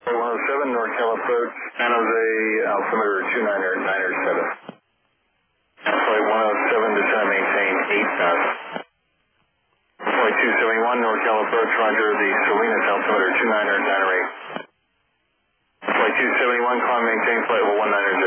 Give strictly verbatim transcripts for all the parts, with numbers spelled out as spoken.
one oh seven, NorCal approach, San Jose, altimeter two niner niner seven. Flight one oh seven, descend maintain eight thousand. Flight two seventy-one, NorCal approach, roger, the Salinas, altimeter two niner niner eight. Flight two seventy-one, climb maintain, flight level one ninety.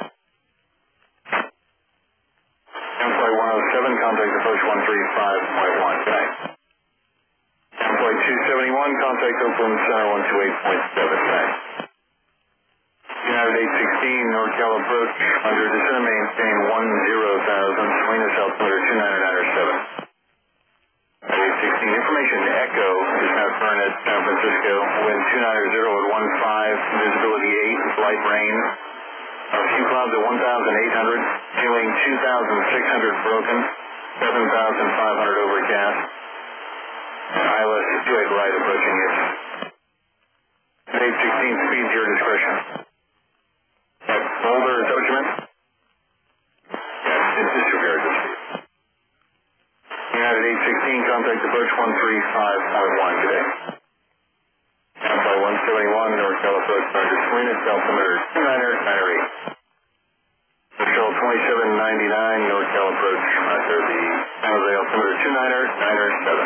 And flight one oh seven, contact approach one three five point one. Good night. And flight two seventy-one, contact Oakland Center one two eight point seven. Good night. United eight sixteen, NorCal approach, under descend maintain one zero thousand, Salinas, altimeter two niner niner seven. eight sixteen, information Echo is now current at San Francisco, wind two ninety at one five, visibility eight, light rain. A few clouds at one thousand eight hundred, ceiling two thousand six hundred broken, seven thousand five hundred overcast. I L S two eight right approaching it. eight sixteen, speeds your discretion. At Boulder, is that what you meant? Yes, it's disregard the speed. United eight sixteen, contact approach one three five point one today. And flight one seventy-one, NorCal approach, roger, Salinas, altimeter two niner niner eight. Shell twenty-seven ninety-nine, NorCal approach, roger, the San Jose, altimeter two niner niner seven.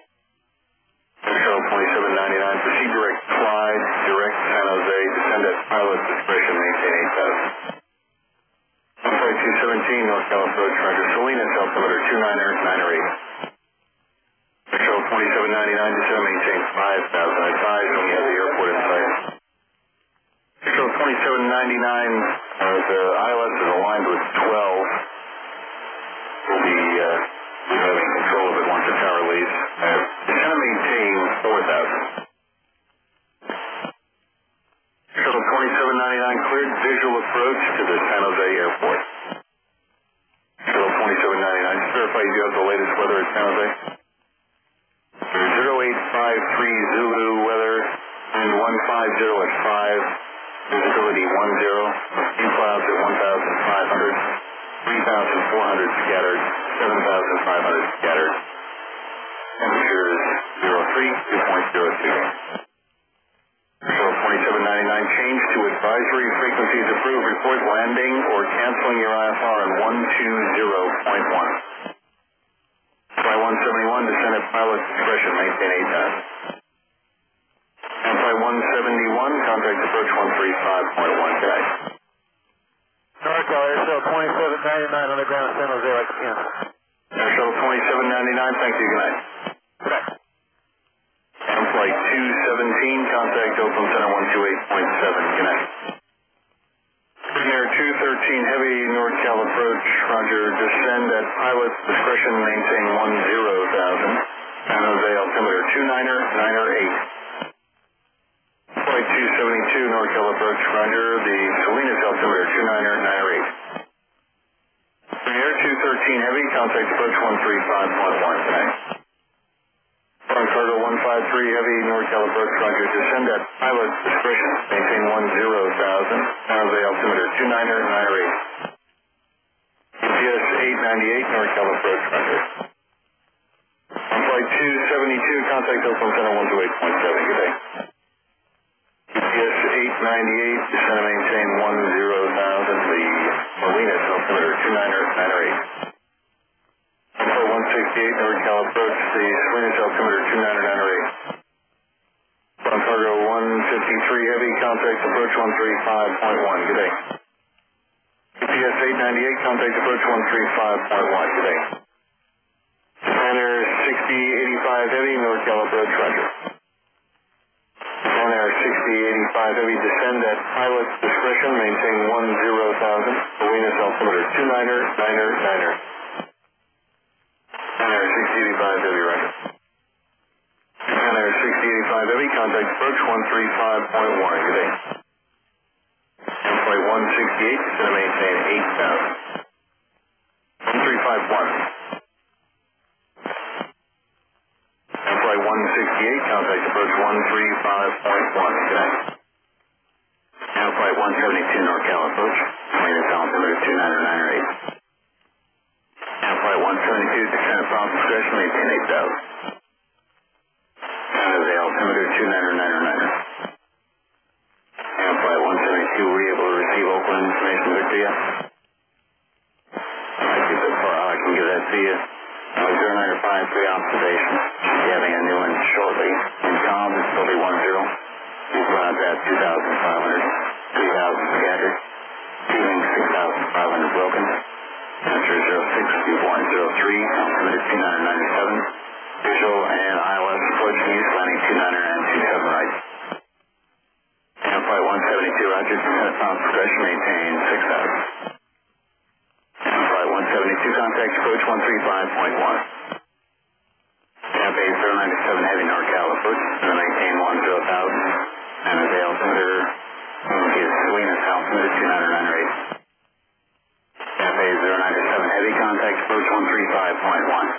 Shell twenty-seven ninety-nine, proceed direct, Clyde, direct San Jose, descend at pilot discretion, maintain eight thousand. Flight two seventeen, NorCal approach, roger, Salinas, altimeter two niner niner eight. Shell twenty-seven ninety-nine, descend, maintain five thousand. I advise when you have the airport in sight. Shell twenty-seven ninety-nine, uh, the I L S is aligned with twelve. We'll be uh, having control of it once the tower leaves. Uh, descend and maintain four thousand. Shuttle twenty-seven ninety-nine cleared visual approach to the San Jose airport. Shuttle twenty-seven ninety-nine, just verify you have the latest weather at San Jose. zero eight five three Zulu weather, and one five zero at five, visibility one zero, a few clouds at one thousand five hundred, three thousand four hundred scattered, seven thousand five hundred scattered. Temperature is zero three, two point zero two. Shuttle twenty-seven ninety-nine, change to advisory frequencies approved, report landing or canceling your I F R on one two zero point one. Flight one seventy-one, descend at pilot discretion, maintain eight thousand. And flight one seventy-one, contact approach one three five point one. Good night. NorCal Airshell twenty-seven ninety-nine on the ground, San Jose, like Kansas. Airshell twenty-seven ninety-nine, thank you, good night. Good night. And flight two seventeen, contact Oakland Center one two eight point seven. Good night. Air two thirteen, heavy NorCal approach, roger, descend at pilot discretion, maintain one zero thousand. San Jose, altimeter two niner niner eight. Flight two seventy-two, NorCal approach, roger, the Salinas, altimeter two niner niner eight. Air two thirteen, heavy, contact approach one three five point one. Good night. Front cargo one five three, heavy, NorCal approach, roger, descend at pilot discretion, maintain one zero thousand. San Jose, altimeter two niner niner eight. G P S eight ninety-eight, NorCal approach, roger. On flight two seventy-two, contact Oakland Center one two eight point seven. Good day. G P S eight ninety-eight, descend and maintain one zero thousand. The Salinas, altimeter two niner niner eight. Flight one sixty-eight, NorCal approach, the Salinas, altimeter two niner niner eight. Front cargo one fifty-three, heavy, contact approach one three five point one. Good day. G P S eight ninety-eight, contact approach one three five point one. Good day. Air sixty eighty-five, heavy, NorCal approach, roger. Air sixty eighty-five, heavy, descend at pilot discretion, maintain one zero thousand. Salinas, altimeter two niner niner niner. Air sixty eighty-five, heavy, roger. Air sixty eighty-five, heavy, contact approach one three five point one. Good day. And flight one sixty-eight, descend and maintain eight thousand. one three five one. And flight one sixty-eight, contact approach one three five point one. Good night. And flight one seventy-two, NorCal approach, Salinas, altimeter two niner niner eight. And flight one seventy-two, descend at pilot discretion, maintain eight thousand. San Jose, altimeter two niner niner niner. two thousand five hundred, three thousand scattered, ceiling six thousand five hundred broken, temperature zero six, viewpoint zero three, altimeter two nine nine seven, visual and I L S approach east, landing two nine and two seven right. And flight one seventy-two, roger, two hundred pounds progression, maintain six thousand. And flight one seventy-two, contact approach one three five point one. And base zero nine seven, heavy NorCal approach, and maintain one zero thousand. And the altimeter is Salinas, altimeter two nine nine eight. And base zero nine seven, heavy contact approach one three five point one.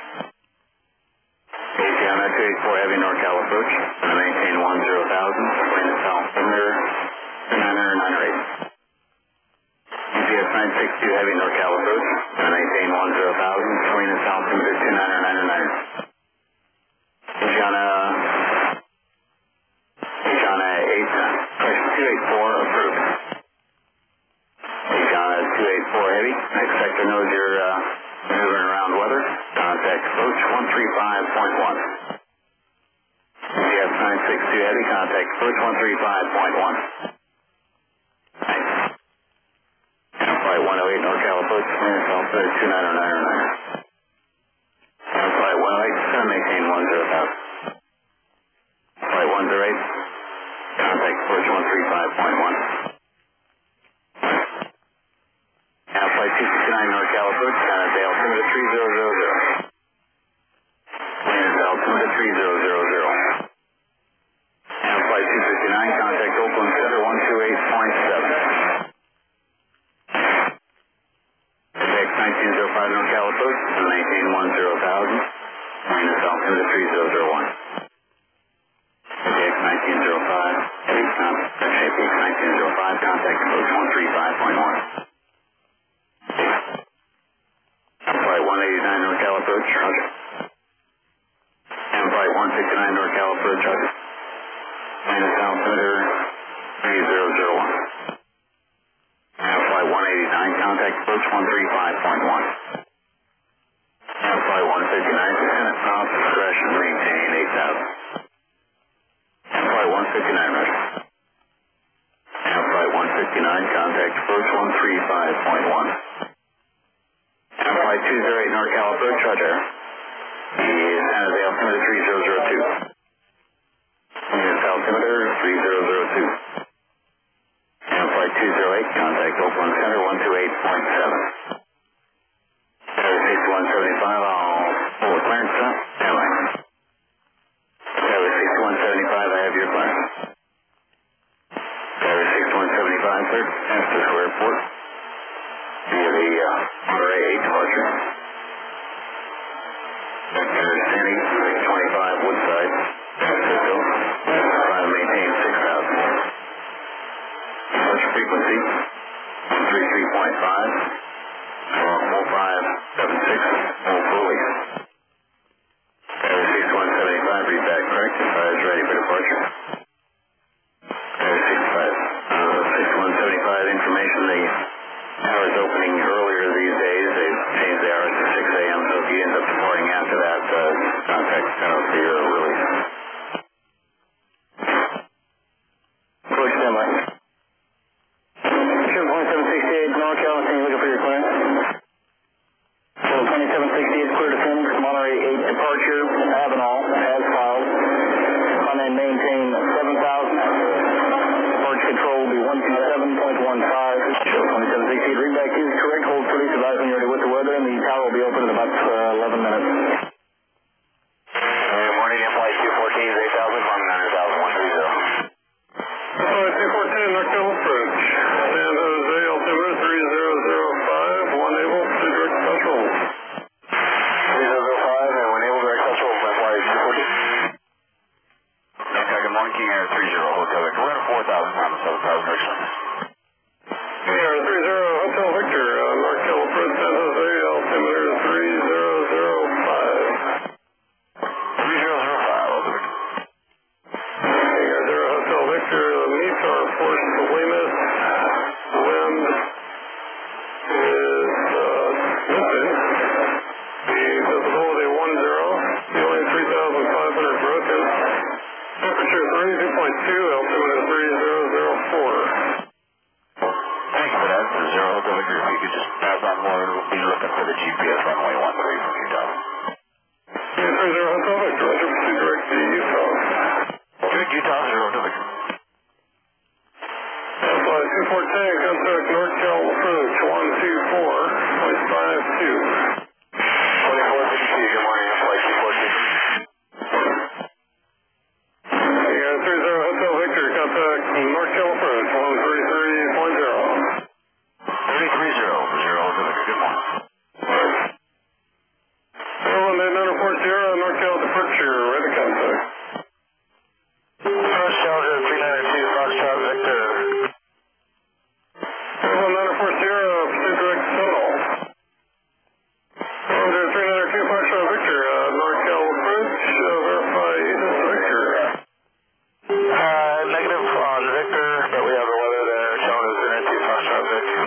A C M two eighty-four, heavy NorCal approach, and maintain one zero thousand, Salinas, altimeter two nine nine eight. U P S nine six two, heavy NorCal approach, and maintain one zero thousand, Salinas, altimeter two nine nine nine. Asiana, Asiana eight, question two eighty-four, approved. Asiana two eighty-four, heavy, next sector knows you're uh, moving around weather, contact approach one three five point one. U P S nine six two, heavy, contact approach one three five point one. Thanks. And flight one oh eight, NorCal approach, Salinas, altimeter two nine nine nine. And flight one oh eight, maintain one zero thousand. Flight one zero eight, contact approach one three five point one. And flight two sixty-nine, NorCal approach, San Jose, altimeter three zero zero zero. Wind is altimeter three zero zero zero. And flight two fifty-nine, contact Oakland Center one two eight point seven. X nineteen oh five, NorCal approach, and maintain one zero thousand. Wind is altimeter three zero zero one. X nineteen oh five, heavy, contact, X nineteen oh five, contact approach one three five point one. Flight one eighty-nine, NorCal approach, roger. And flight one sixty-nine, NorCal approach, roger. Minus altimeter three zero zero one. And flight one eighty-nine, contact approach one three five point one. And flight one fifty-nine, descent pounds discretion, maintain eight thousand. And flight one fifty-nine, roger. And flight one fifty-nine, contact approach one three five point one. And flight two oh eight, NorCal approach, roger. Is San Jose, altimeter three zero zero two. Is altimeter three zero zero two. And flight two oh eight, contact Oakland Center one two eight point seven. sixty-one seventy-five, I'll pull the clearance up. Stand by. sixty-one seventy-five, I have your clearance. sixty-one seventy-five, sir. San Francisco Airport. Via the uh, Monterey eight departure. Vector City, six twenty-five, Woodside, San Francisco. Trying to maintain six thousand. Departure frequency, one three three point five. four five seven six, full fully. sixty-one seventy-five, read back correct. Fire is ready for departure. sixty-five, uh, sixty-one seventy-five, information, the hours opening earlier these days, they've changed the hours to six a m, so if you end up departing after that, uh, contact San Jose or release. Approach standby. twenty-seven sixty-eight, NorCal, can you look for your clearance? So twenty-seven sixty-eight, clear to Phoenix, Monterey eight departure, Avenal, as filed. On and maintain seven thousand. Departure control will be one two seven point one five. Show twenty-seven sixty-eight, readback is correct. Hold police advise when you're ready with the weather, and the tower will be open in about uh, eleven minutes. Good morning, flight two fourteen, eight thousand, one nine thousand, one three zero. Flight two fourteen, NorCal approach. San Jose, altimeter three zero zero five, one able to direct control. three zero zero five, and when able direct control from flight two fourteen. Okay, good morning, King Air three zero, Hotel Victor. We're at four thousand, time of seven thousand, next one. King Air three zero, Hotel Victor, uh, NorCal approach, San Jose, altimeter three zero zero five. three zero zero five, Hotel Victor. King Air zero, Hotel Victor, uh, meets our force Salinas. Wind is uh, missing. The visibility one zero, ceiling three thousand five hundred broken. Temperature thirty-two point two, altimeter three zero zero flight two four one zero, contact NorCal approach one two four point five two. twenty-four fifty-two, good morning, flight two four two. You got three zero Hotel Victor, contact NorCal approach one three three point zero. thirty-three zero, zero, good morning. one eight nine four zero, NorCal departure, ready contact. First Challenger three nine two, Foxtrot Victor. one nine four zero, pursuit direct Seminole. Challenger three nine two, Foxtrot Victor, uh, NorCal approach, uh, verify East Victor. Uh, negative on Victor, but we have the weather there, Challenger three nine two, Foxtrot Victor.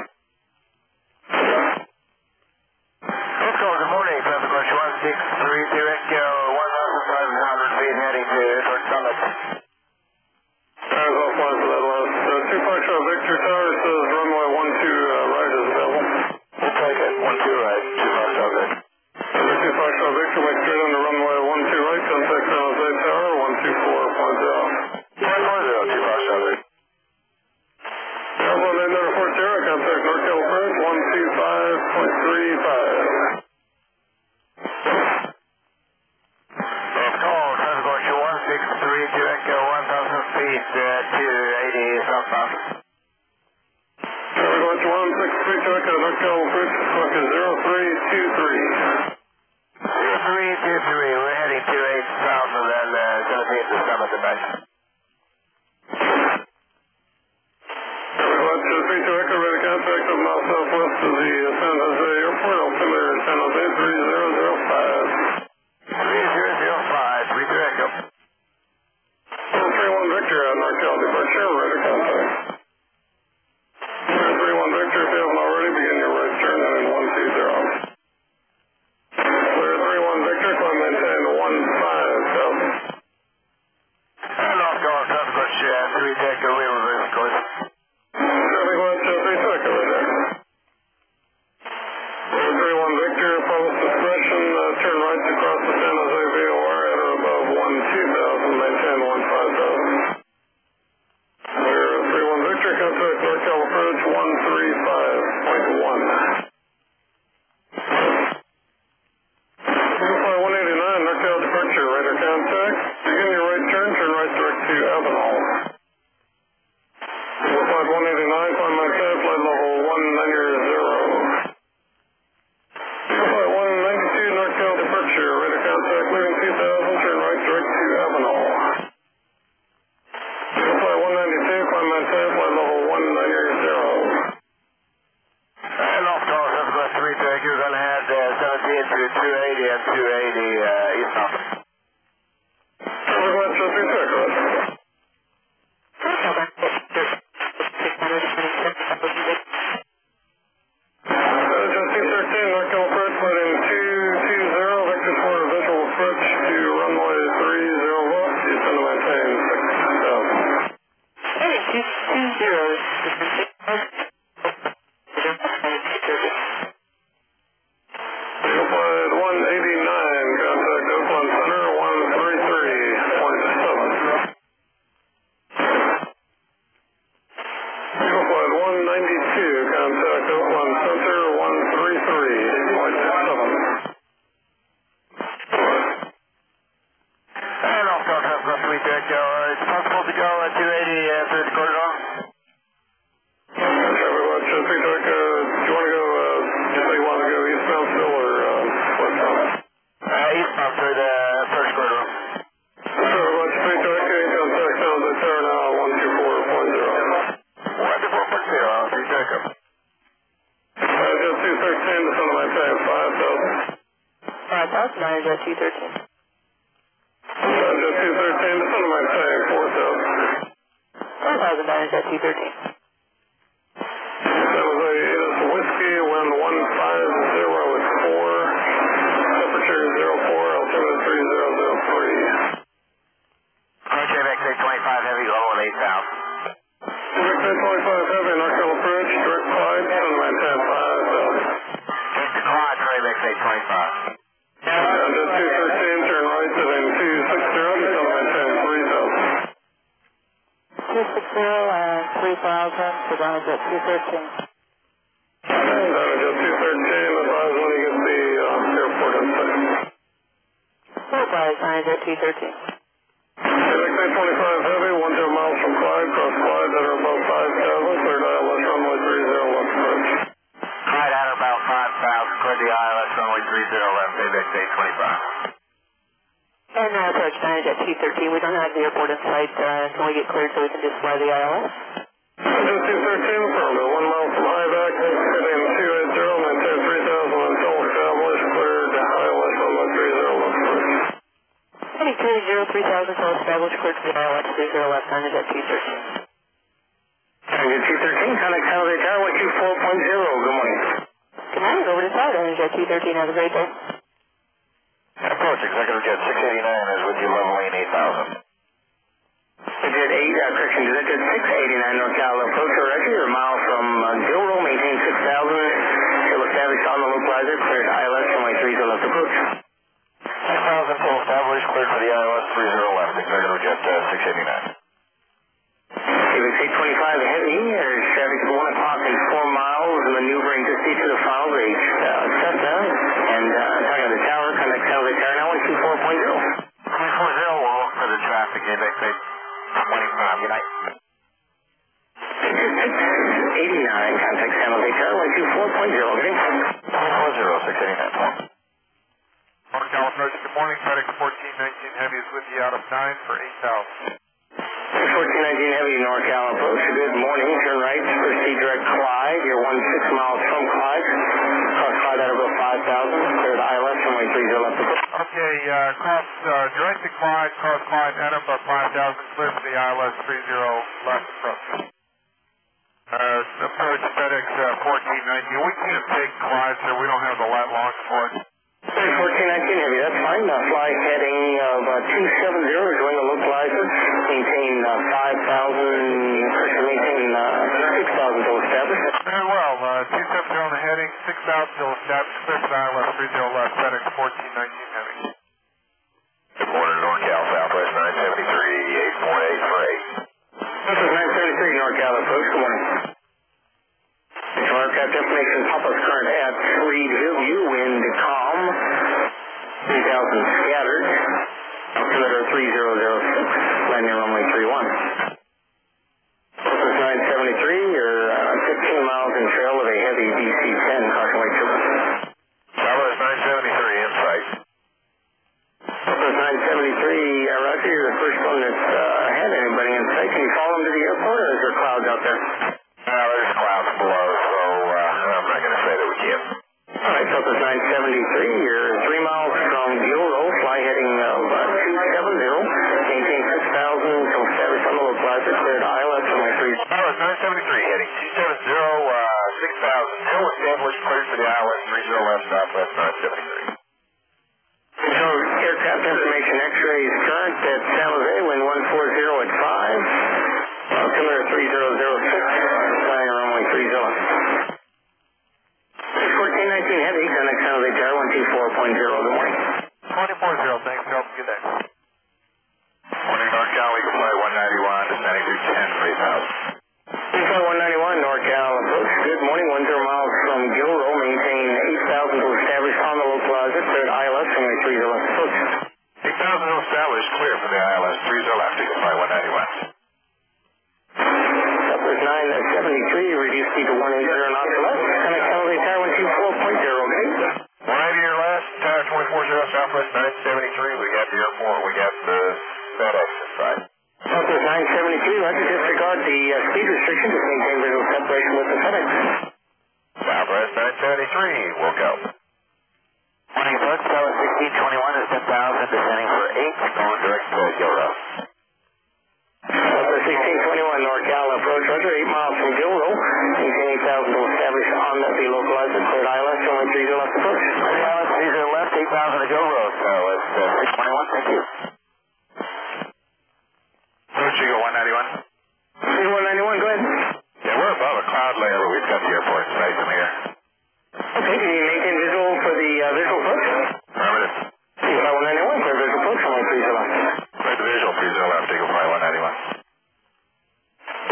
Let's go, good morning, Traffic Question one six three zero, Echo one thousand five hundred feet heading to Edward Summit. I was offline for that last. Uh, two Foxtrot Victor Tower says runway one two uh, right is available. We'll take it, one two right, two Foxtrot Victor. Number two Foxtrot Victor, make straight on the runway one two right, contact San Jose Tower one two four point zero. one four zero, two Foxtrot Victor. one eight nine four zero, contact NorCal approach one two five point three five. Last call, Traffic Question one six three two, Echo one thousand feet uh, to eighty southbound. Traffic Watch one six three two, Echo NorCal approach, clock is zero three two three. zero three two three, we're heading to eight south and then uh, seventeen to Summit the back. Traffic Watch three two, Echo ready contact of mile southwest of the uh, San Jose Airport, altimeter San Jose three zero zero five. three zero zero five, three two Echo. four three one Victor, uh, NorCal departure, ready contact. four three one Victor, if you haven't already, begin your right turn in one two zero. four three one Victor, climb maintain one five thousand. And last call, Traffic Question three two Echo, we will reverse course. Traffic Watch uh, three two Echo, right there. four three one Victor, follows discretion, uh, turn right to cross the San Jose V O R at or above one two thousand, maintain one five thousand. zero three one Victor, contact NorCal approach one three five point one. Fly one eighty-nine, NorCal departure, radar contact. Begin your right turn, turn right direct to Avenal. Flight one eighty-nine, climb maintain, flight level one ninety. Flight one ninety-two, NorCal departure, radar contact, leaving two thousand, turn right direct to Avenal. Flight one ninety-two, climb maintain, flight level one ninety. And last call, Traffic Question three two Echo, going to head uh, seventeen to two eighty and two eighty uh, eastbound. Traffic Watch three two Echo. two thirteen, NorCal approach, flight two two zero, Victor four, visual approach to runway three zero left, descend to maintain six thousand. two two zero. Flight one eighty-nine, contact Oakland Center one three three point seven. Flight one ninety-two, contact Oakland Center one three three point seven. And last call, Traffic Question three two Echo, uh, it's possible to go at two eighty uh, through the corridor? Traffic Watch three two Echo, do you want to go, uh, you say you want to go eastbound still or uh, westbound? Uh, eastbound through the first corridor. Traffic Watch three two Echo, contact San Jose Tower now one two four point zero. one two four point zero, three two Echo. Uh, just two thirteen, descend to maintain five thousand. five thousand, nine is at two thirteen. Uh, just two thirteen, descend to maintain four thousand. four thousand, nine is at two thirteen. San Jose is whiskey, wind one five zero at four, temperature zero four, altimeter three zero zero three. Roger, X eight twenty-five, heavy, low at eight thousand. X eight twenty-five heavy, NorCal approach, direct flight, descend to maintain five thousand. Take the quad, Trade X eight twenty-five. Uh, just two thirteen, turn right, heading two sixty, descend to maintain three thousand. two sixty. zero and three thousand for Dynajet two thirteen. Dynajet two thirteen, advise when you get the uh, airport in sight. Advise Dynajet two thirteen. Quebec nine twenty-five Heavy, one zero miles from Clyde, cross Clyde at or above five thousand, cleared I L S runway three zero left approach. Clyde at or about five thousand, cleared the I L S runway three zero left, Quebec eight twenty-five. And uh, approach Dynajet two thirteen. We don't have the airport in sight. Uh, can we get cleared so we can just fly the I L S? Dynajet two thirteen, affirmative, one mile from Hivac, heading two eighty, maintain three thousand until established, cleared I L S runway three zero left approach. Heading two eighty, three thousand until established, cleared for the I L S three zero left, Dynajet two thirteen. Dynajet two thirteen, contact San Jose Tower one two four point zero. Good morning. Good morning, over to Tower, Dynajet two thirteen. Have a great day. Approach, Executive Jet six eighty-nine is with you, level lane eight thousand. Jet eight, uh, correction, Jet six eighty-nine NorCal approach already. You're a mile from uh, Gilrow, maintain six thousand. Still established on the localizer, cleared I L S runway three zero left approach. six thousand full established, cleared for the I L S three zero left, Executive Jet uh, six eighty-nine. Davis eight twenty-five Heavy, there's traffic at one o'clock and four miles, maneuvering just east of the final range. Uh, Cessna, and uh, talking to the tower, contact San Jose Tower now one two four point zero. one four zero, we'll look for the traffic, Quebec eight twenty-five, good night. six eighty-nine, contact San Jose Tower one two four point zero. Good evening. one four zero, six eighty-nine. NorCal approach, good morning. FedEx fourteen nineteen Heavy is with you out of nine for eight thousand. fourteen nineteen Heavy, NorCal approach. Good morning. Turn right, proceed direct Clyde. You're one six miles from Clyde. Cross Clyde at about five thousand. Cleared I L S runway three zero left approach. Okay, uh, cross, uh, direct to Clyde, cross Clyde at about five thousand, clear for the I L S three zero left approach. Uh, approach FedEx uh, fourteen nineteen. We can't take Clyde, so we don't have the lat long for it. fourteen nineteen Heavy, that's fine. Uh, fly heading of uh, two seventy, join the localizer. Maintain uh, five thousand, maintain uh, six thousand till established. Very well, uh, two seventy on the heading, six thousand till established, clear for the I L S three zero left, FedEx fourteen nineteen Heavy. Good morning, NorCal, Southwest nine seventy-three, eight four eight for eight. This is nine seventy-three NorCal approach. Good morning. Central aircraft destination Papa's current at Reed Hillview, wind calm, three thousand scattered, altimeter three zero zero six, landing runway three one. This is nine seventy-three, you're uh, fifteen miles in trail of a heavy D C ten, caution weight two. Southwest nine seventy-three, in sight. This is nine seventy-three, uh, Roger, you're the first one that's uh, had anybody in sight. Can you follow them to the airport, or is there clouds out there? Uh, there's clouds below, so uh, I'm not going to say that we can't. Alright, so this is nine seventy-three, you're three miles from Gilrow, fly heading of uh, two seventy, maintain six thousand, till established on the localizer, cleared I L S runway three. Southwest nine seventy-three, heading two seventy, uh, six thousand, still established, cleared for the I L S three zero left, Southwest nine seventy-three. So, aircraft information, X-rays current at San Jose, wind one four zero at five, altimeter three zero zero six, flying runway three zero. fourteen nineteen Heavy, connect San Jose Tower one two four point zero, good morning. twenty-four zero, thanks, Joe. Good day. Morning, NorCal, we can fly one ninety-one, descending through ten for eight thousand. Info one ninety-one, NorCal approach. Good morning, one zero miles from Gilrow, maintain eight thousand to establish on the localizer, cleared I L S runway three zero left approach. eight thousand established, clear for the I L S three zero left, you can fly one ninety-one. Southwest nine seventy-three, reduce speed to one eighty knots or less, connect San Jose Tower one two four point zero, okay? one eighty or less, Tower twenty-four zero, Southwest nine seventy-three, we got the airport, we got the FedEx inside. Southwest nine seventy-three, Roger, disregard the uh, speed restriction to maintain visual separation with the FedEx. Southwest nine seventy-three, we'll go. Morning, folks. Tower sixteen twenty-one is ten thousand, descending for eight, going direct to Gilrow. Southwest sixteen twenty-one, NorCal approach, Roger, eight miles from Gilrow, maintain eight thousand to establish on the localizer, cleared I L S runway three zero left approach. I L S three zero left, eight thousand to Gilrow, so it's uh, six twenty-one, thank you. Approach, you go one ninety-one. one ninety-one, go ahead. Yeah, we're above a cloud layer, but we've got the airport inside from here. Okay, can you maintain visual for the uh, visual approach? Affirmative. See about one ninety-one, clear visual approach runway three zero left. Clear the visual, three zero left, you can fly one ninety-one.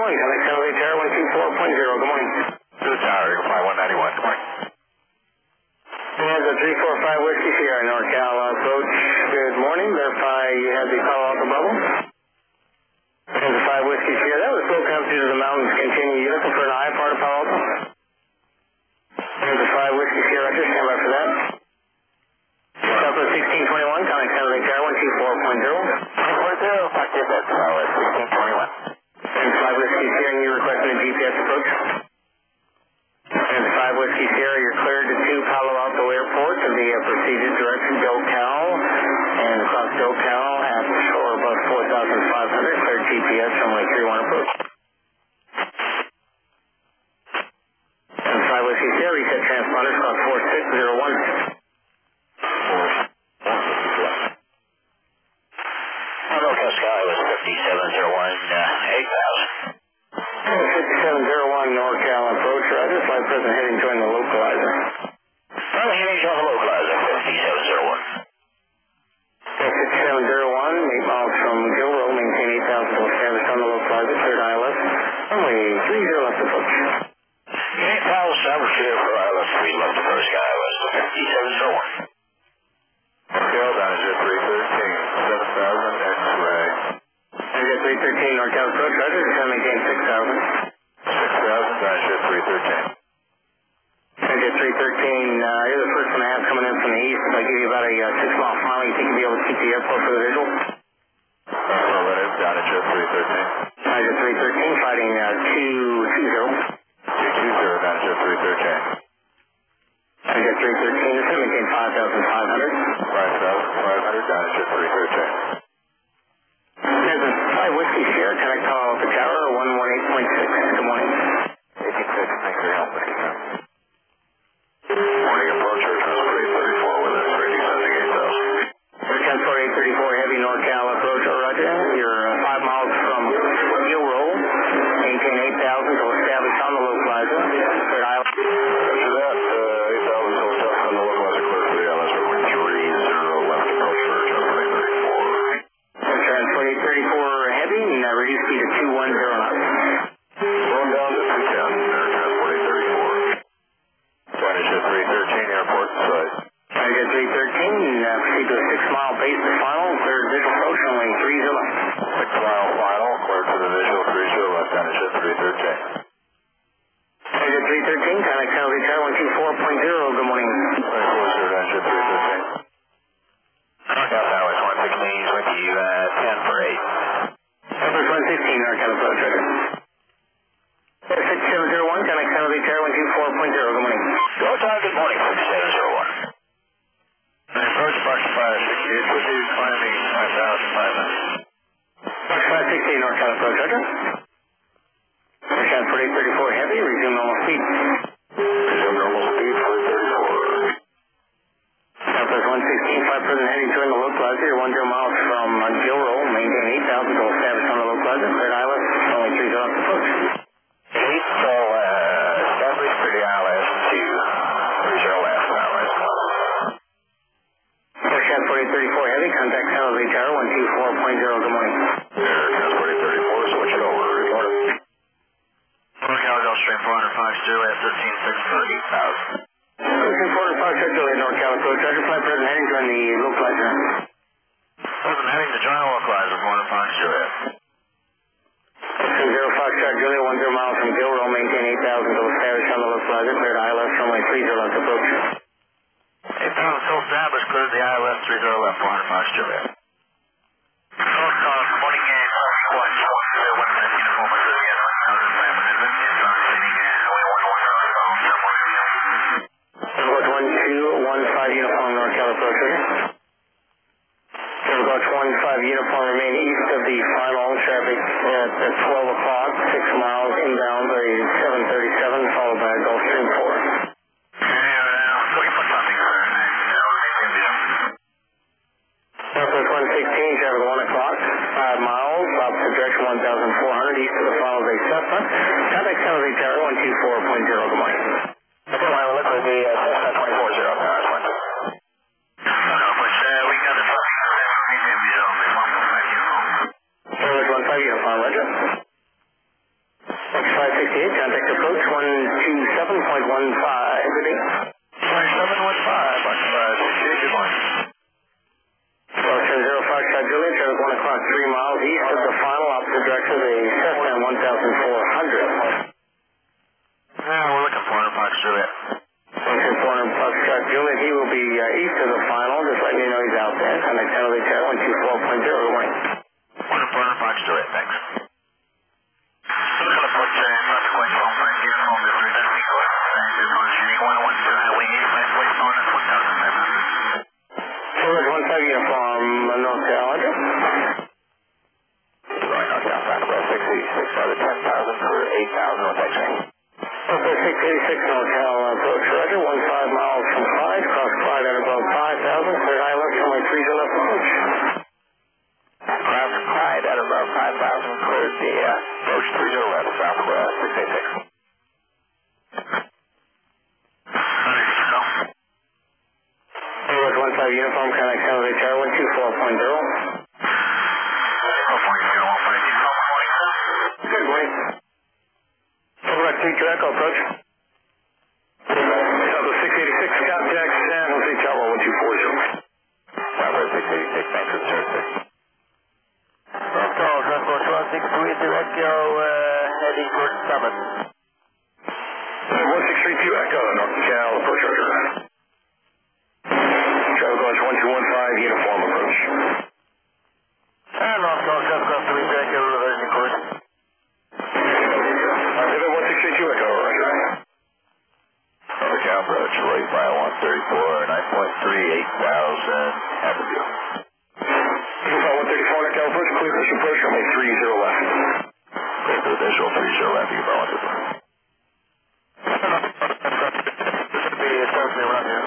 one, contact San Jose Tower one two four point zero, good morning. To the tower, you can fly one ninety-one, good morning. And the three four five Whiskey Sierra, NorCal approach, good morning. Verify you have the Palo Alto bubble. And the five Whiskey Sierra, that was slow come through to the mountains, continue. You looking for an eye part of Palo Alto? And the five Whiskey Sierra, just stand by for that. Southwest sixteen twenty-one, contact San Jose Tower one two four point zero. one four zero, talk to that Southwest sixteen twenty-one. And five Whiskey Sierra, you requesting a G P S approach? And five Whiskey Sierra, you're cleared to two Palo Alto Airport to be uh, proceeded direct to Docal and across Docal at or above four thousand five hundred, cleared G P S runway three one approach. And five Whiskey Sierra, reset transponders across four six zero one. Local Sky was fifty-seven zero one, uh, eight thousand. fifty-seven zero one NorCal approach, roger. Flight present heading join the localizer. Well, heading on the localizer, fifty-seven zero one. fifty-seven zero one, eight miles from Gilrow, maintain eight thousand to establish on the localizer, cleared I L S. Runway three zero left approach. eight thousand, established here for I L S three left approach, Sky was fifty-seven zero one. NorCal, down to three thirteen, seven thousand, X-ray. Area three thirteen NorCal approach, roger. Just gonna maintain six thousand. six thousand, down to three thirteen. Area three thirteen, uh, you're the first one I have coming in from the east. If I give you about a uh, six mile final, you think you'll be able to keep the airport for the visual? Affirmative, down to three thirteen. Area three thirteen, fighting uh, two two zero. two two zero, down to three thirteen. Area three thirteen, just gonna maintain five thousand five hundred. five thousand five hundred, down to three thirteen. There's a five Whiskey Sierra, can I call the tower one one eight point six? Good morning. eighteen six, thanks for your help, Whiskey Sierra. Morning approach, air transport eight thirty-four, with us, ready descending eight thousand. Air transport eight thirty-four, heavy NorCal approach, oh, roger. You're uh, five miles from Gilrow, maintain eight thousand to establish on the localizer. Cleared I L S. After that, uh, eight thousand to establish on the localizer, clear for the I L S, runway three zero left approach for air transport eight thirty-four. Air transport eight thirty-four, heavy, and uh, reduce speed to two one zero knots. Going down to two ten, air transport eight thirty-four. Advantage at three thirteen, airport side. Area three thirteen, uh, proceed to a six mile base to final, cleared visual approach, runway three zero left. Six mile final, clear to the visual, three zero left, advantage at three thirteen. Area three thirteen, contact San Jose Tower one two four point zero, good morning. Thanks, Worcester, advantage at three thirteen. NorCal Southwest one sixteen, with you, uh, ten for eight. Southwest one sixteen, NorCal approach, roger. sixty-seven zero one, contact San Jose Tower one two four point zero, good morning. Go tower, good morning, sixty-seven zero one. Approach Fox five sixty-eight, with you, climbing five thousand five hundred. Fox five sixteen, NorCal approach, roger. Air transport eight thirty-four, heavy, resume normal speed. Resume normal speed, three thirty-four. Southwest one sixteen, flight present heading join the localizer, you're one zero miles from uh, Gilrow, maintain eight thousand to establish on the localizer, cleared I L S, only three zero left approach. eight, so, uh, established for the I L S to three zero left, I L S. Air transport eight thirty-four, heavy, contact San Jose Tower one two four point zero, good morning. Air transport eight thirty-four, switch it over, report it. NorCal Gulfstream four hundred five, Juliet thirteen six for eight thousand. Ocean four five six Juliet, NorCal approach, roger, flight present heading join the localizer. Present heading to join the localizer, four hundred five, Juliet. Ocean zero five shot Juliet, one zero miles from Gilrow, maintain eight thousand to establish on the localizer, cleared I L S, runway three zero left approach. eight thousand still established, cleared the I L S three zero left, four hundred five, Juliet. NorCal, morning game, one one zero one minute, uniform, one zero again, one thousand five hundred, heading, highway one one zero, Silvergulch one two one five uniform NorCal approach, roger. Silvergulch one five uniform remain east of the final traffic at, at twelve o'clock, six miles inbound, a seven thirty-seven, followed by a Gulfstream four. looking for something, sir. Southwest one sixteen, traffic one o'clock, five miles, opposite direction one thousand four hundred, east of the final of a Cessna. Contact San Jose Tower one two four point zero, good morning. Okay, well, look for the uh, Cessna twenty-four zero, Paris one. We got the fucking medium, you know, Southwest one five uniform, roger. five sixty-eight, contact approach one two seven point one five. Good day. twenty-seven one five, Fox five sixty-eight, good morning. Well, seven zero Foxtrot Juliet, traffic one o'clock, three miles east of the final, opposite direction of the Cessna one thousand four hundred. Yeah, we're looking for him, Fox Juliet. Function four hundred Foxtrot Juliet, he will be uh, east of the final, just letting you know he's out there. Contact San Jose Tower one two four point zero, good morning. one four hundred Fox Juliet, thanks. Looking for uh, consequence one five uniform, this is Denver, one one two, highway eighty-five, west on at one thousand five hundred. Forward one five uniform, uh, North Carolina. Going North South, Southwest six eighty-six, other ten thousand for eight thousand, what's that saying? Southwest six eighty-six, North Carolina, approach Roger, one five miles from Clyde, cross Clyde at about five thousand, cleared high left, runway three zero left approach. Cross Clyde at about five thousand, cleared the uh, approach three zero left, Southwest six eighty-six. Forward one five uniform, contact San Jose Tower one two four point zero. Good morning. Forward three two Echo approach. Southwest six eighty-six, contact San Jose Tower one two four zero. Southwest six eighty-six, thanks for the service. North Call, Transport one six three two Echo, uh, heading towards Summit. one six three two Echo, North Cal, approach Roger. Travel Gauge one two one five, uniform approach. And North Call, Transport three two Echo, reversing course. Pivot one six three two Echo, Roger. North Cal approach, right by one thirty-four, nine point three eight thousand, Avenue. Uniform one thirty-four Echo approach, clear this approach, runway three zero left. Clear the visual three zero left, you can one two four. This would be a Thursday run here.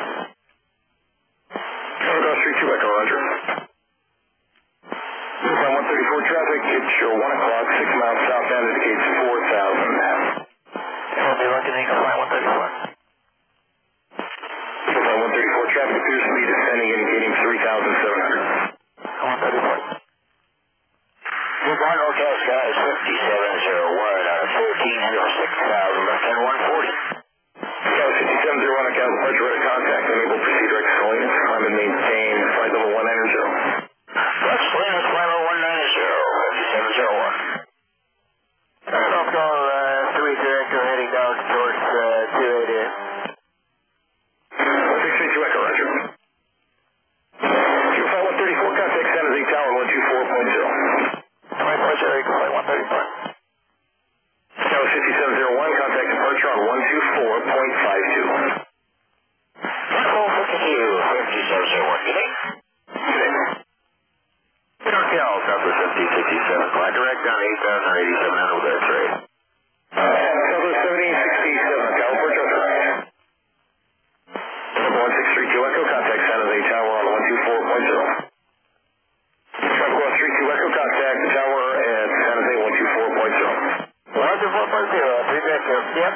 Travel three two Echo, Roger. Uniform one thirty-four traffic, it's your one o'clock, six miles southbound, indicates four thousand. We'll be looking at flight one thirty-four. Uniform one thirty-four traffic appears to be descending, indicating three thousand seven hundred. one thirty-four. Good morning, Norcal Skies, fifty-seven zero one out of fourteen hundred six thousand, left hand one forty. Cal fifty-seven zero one, Cal departure, ready contact, enable proceed direct Salinas, climb and maintain flight level one nine zero. West Salinas, flight level one nine zero, fifty-seven zero one. Norcal uh, three two Echo heading down towards uh, two eighty. one six three two Echo, Roger. Q five one thirty-four, contact San Jose Tower one two four point zero. twenty-four zero, equal flight one thirty-four. Cal fifty-seven zero one, contact departure on one two four point five two. Level fifty-two, fifty-seven zero one, good day. Good day. Norcal, Southwest seventeen sixty-seven, fly direct down eight thousand eighty-seven hundred with air trade. Southwest seventeen sixty-seven, Cal approach, Roger. one six three two Echo, contact San Jose Tower on one two four point zero. Traffic one three two Echo, contact the tower at San Jose one two four point zero. one two four point zero, three Echo, yep.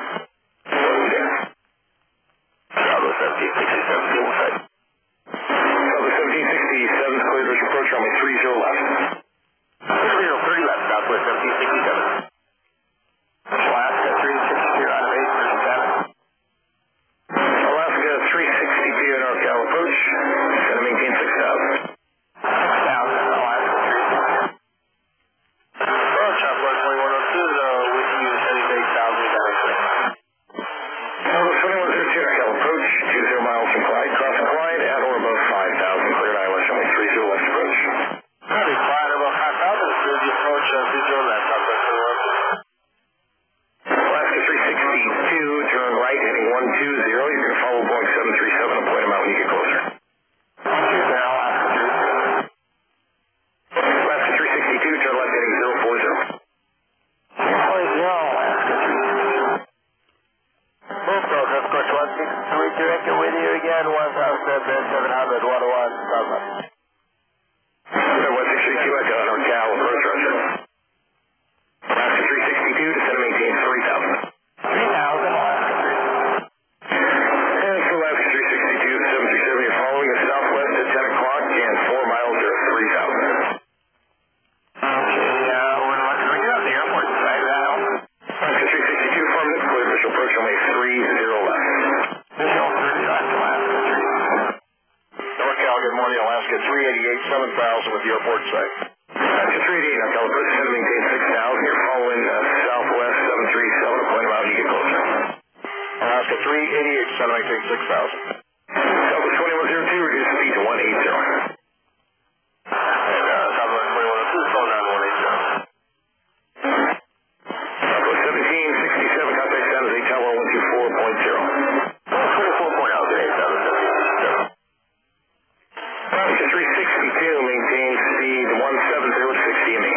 Southwest seventeen sixty-seven, fuel site. Southwest seventeen sixty-seven, cleared visual approach, runway three zero left. three zero thirty left, Southwest seventeen sixty-seven. Alaska three sixty-two out of eight, version seven. Alaska three sixty-two, NorCal approach, gonna maintain six thousand. six thousand, Alaska three sixty-two. Well, Southwest twenty-one oh two, though, with you, heading eight thousand, Southwest twenty-one oh two, NorCal approach, two zero miles from Clyde, crossing Clyde at or above five thousand, cleared I L S, runway three zero left approach. Probably flying about five thousand, through the approach, uh, three zero left, Southwest twenty-one oh two. Alaska three sixty-two, turn right, heading one two zero, you can follow Boeing seven three seven and point them out when you get closer. one two zero, Alaska three sixty-two. Alaska three sixty-two, turn left, heading zero four zero. zero zero, Alaska three sixty-two. Northcal, Transport one six three two Echo with you again, one thousand seven hundred, one oh one, Southwest. one six three two Echo, NorCal approach, Roger. Alaska three sixty-two, descend and maintain three thousand. three thousand, Alaska three sixty-two. And for Alaska three sixty-two, seven three seven, you're following us southwest at ten o'clock and four miles or three thousand. Okay, uh, we're looking to get out the airport side of that. Alaska seven thousand with the airport in sight. Alaska three eighty-eight, North California approach, descend and maintain six thousand. You're following uh, southwest seven three seven, point them out and you get closer. Alaska three eighty-eight, descend and maintain six thousand. Southwest twenty-one oh two, reduce speed to one eighty. Southwest twenty-one oh two, slow down to one eighty. Southwest seventeen sixty-seven, contact San Jose Tower one two four point zero. twenty-four point oh eight, Alaska three sixty-two, maintain speed one seven zero to sixty M E.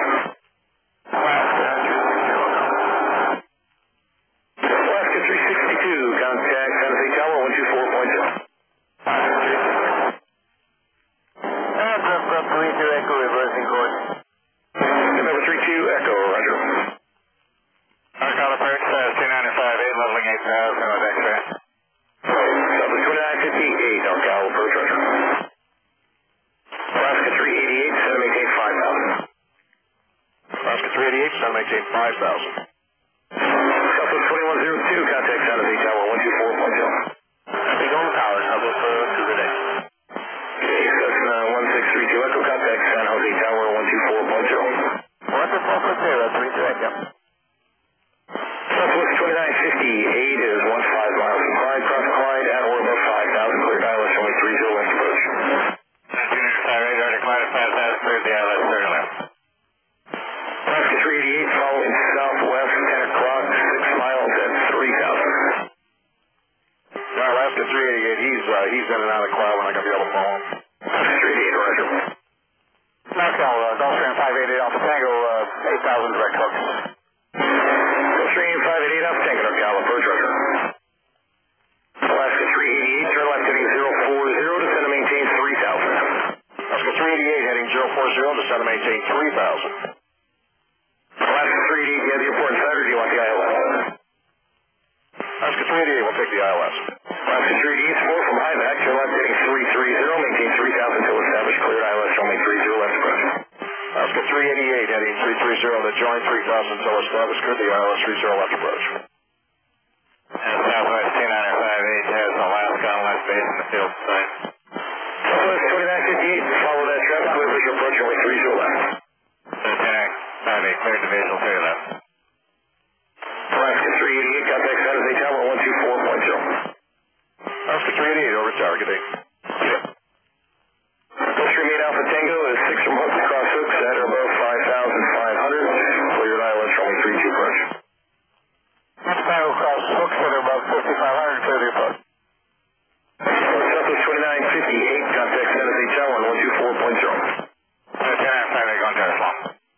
Alaska three sixty-two, contact San Jose Tower one two four point zero. Aircraft three two Echo, reversing course. Number three two Echo, roger. Norcal approach, uh, two ninety-five eight, leveling eight thousand with X-ray. Southwest twenty-nine fifty-eight, Norcal approach, roger. Alaska three eighty-eight, descend and maintain five thousand. Alaska three eighty-eight, descend and maintain five thousand. Southwest twenty-one oh two, contact San Jose Tower one two four point zero. Big on the tower, Southwest twenty-one oh two, good day. Okay, Cessna one six three two Echo, contact San Jose Tower one two four point zero. one two four point zero, three two Echo. Southwest twenty-nine fifty-eight is one five miles from Clyde, cross Clyde at or above five thousand, cleared I L S only three zero left approach. two ninety-five eight, already Clyde at five thousand, cleared the I L S thirty left. Alaska three eighty-eight, following southwest, ten o'clock, six miles at three thousand. No, Alaska three eighty-eight, he's, uh, he's in and out of Clyde, we're not going to be able to follow him. Alaska three eighty-eight, roger. Norcal, uh, Gulfstream five eighty-eight Alpha Tango, uh, eight thousand direct hooks. Gulfstream five eighty-eight, Alpha Tango, Norcal approach, roger. Alaska three eighty-eight, turn left heading zero four zero, descend and maintain three thousand. Alaska three eighty-eight, heading zero four zero, descend and maintain three thousand. Alaska three eighty-eight, do you have the airport inside or do you want the I L S? Alaska three eighty-eight, we'll take the I L S. Alaska three eighty-eight, four from high back, turn left heading three three zero, maintain three thousand until established, cleared I L S only three zero left approach. Alaska three eighty-eight, heading three three zero, to join three thousand until established, cleared the I L S three zero left approach. And Southwest two ninety-five eight has Alaska on left base in the field site. Southwest twenty-nine fifty-eight, follow that traffic, clear visual approach only three zero left. Lieutenant five eight, cleared the visual three left. Alaska three eighty-eight, contact San Jose Tower one two four point zero. Alaska three eighty-eight, over tower, good day. Gulfstream eight Alpha Tango is six from hooks, cross hooks at or above five thousand five hundred, cleared I L S only three two approach. Alpha Tango cross hooks at or above fifty-five hundred, clear the approach. Southwest twenty-nine fifty-eight, contact San Jose Tower one two four point zero. Lieutenant five eight, going to Islam.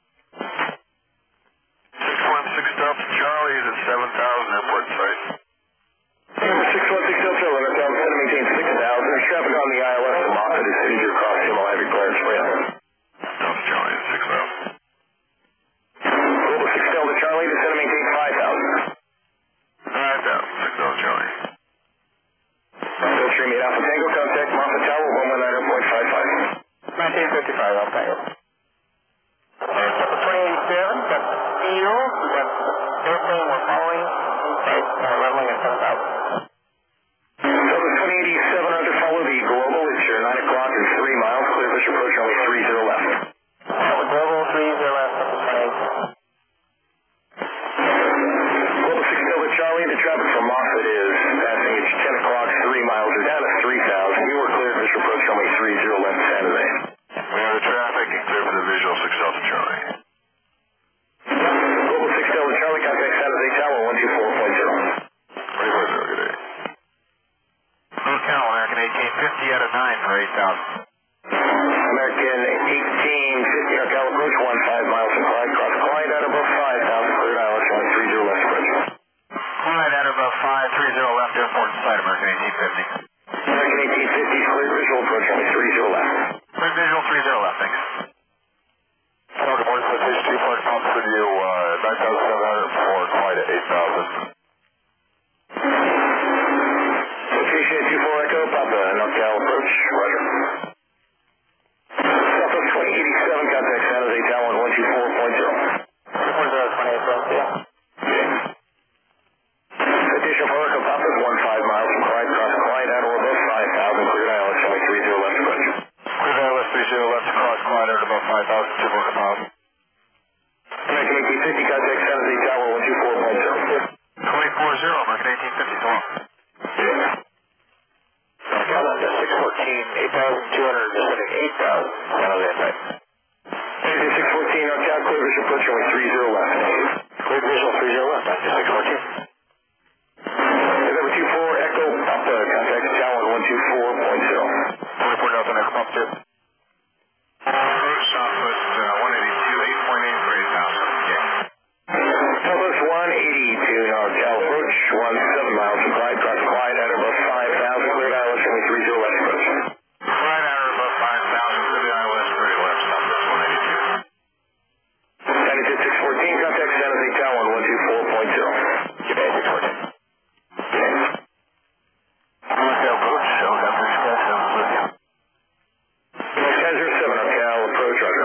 six one six Delta Charlie is at seven thousand, airport in sight. Number six one six Delta, runner down ten, maintain six thousand. There's traffic on the I L S to Moffett as soon as you're across him. I'll have your clearance for you. Delta Charlie is six thousand. Global six Delta Charlie, descend and maintain five thousand. five thousand, six Delta Charlie. Gulfstream eight Alpha Tango, contact Moffett Tower one one nine point five five. nineteen fifty-five, Alpha Tango. twenty eighty-seven, got the steel, we got the airplane we're following, right, uh, leveling at ten thousand. Southwest twenty eighty-seven, under follow the Global, it's your nine o'clock and three miles, clear visual approach only three zero left. Uh, Global three zero left, twenty eighty-seven. Global six Delta Charlie, the traffic from Moffett is passing, it's ten o'clock, three miles, we're down to three thousand. You were clear visual approach only three zero left, San Jose. We have the traffic and clear for the visual six Delta Charlie. Global six Delta Charlie, contact San Jose Tower one two four point zero. three four zero, good day. Hotel American eighteen fifty out of nine for eight thousand. American eighteen fifty, Norcal approach one five miles from Clyde, cross Clyde at above five thousand, cleared I L S only three zero left approach. Clyde at above five three zero left, airport in sight, American eighteen fifty. American eighteen fifty, clear visual approach only three zero left. Clear visual three zero left, thanks. Hello, good morning, Citation two Park Pump for you, uh, nine thousand seven hundred for Clyde at eight thousand. Location two four Echo, Papa, Norcal approach, roger. Southwest twenty eighty-seven, contact San Jose Tower one two four point zero. four zero, twenty-eight, yeah. Citation for Echo, Papa is one five miles from Clyde, cross Clyde at or above five thousand, cleared I L S only three zero left approach. Clear I L S three zero left to Clyde. long. Cal Delta six fourteen, eight thousand two hundred, descending eight thousand, San Jose inside. six fourteen, NorCal, clear visual approach, runway three zero left. Clear visual three zero left, Delta six fourteen. November two four, Echo, Papa, contact Tower one two four point zero. twenty-four Delta, Echo Pump two. Approach Southwest uh, one eighty-two, eight point eight for eight thousand. Yeah. Southwest one eighty-two, NorCal, approach one seven miles from Clyde, cross Clyde at above five thousand, cleared I L S, runway three zero left approach. Right out above five thousand to the I L S three left, Southwest one eighty-two. United six fourteen, contact San Jose Tower one two four point zero. Good day, six fourteen. NorCal approach, I'll have this guy seven with you. NorCal zero seven, NorCal approach, roger.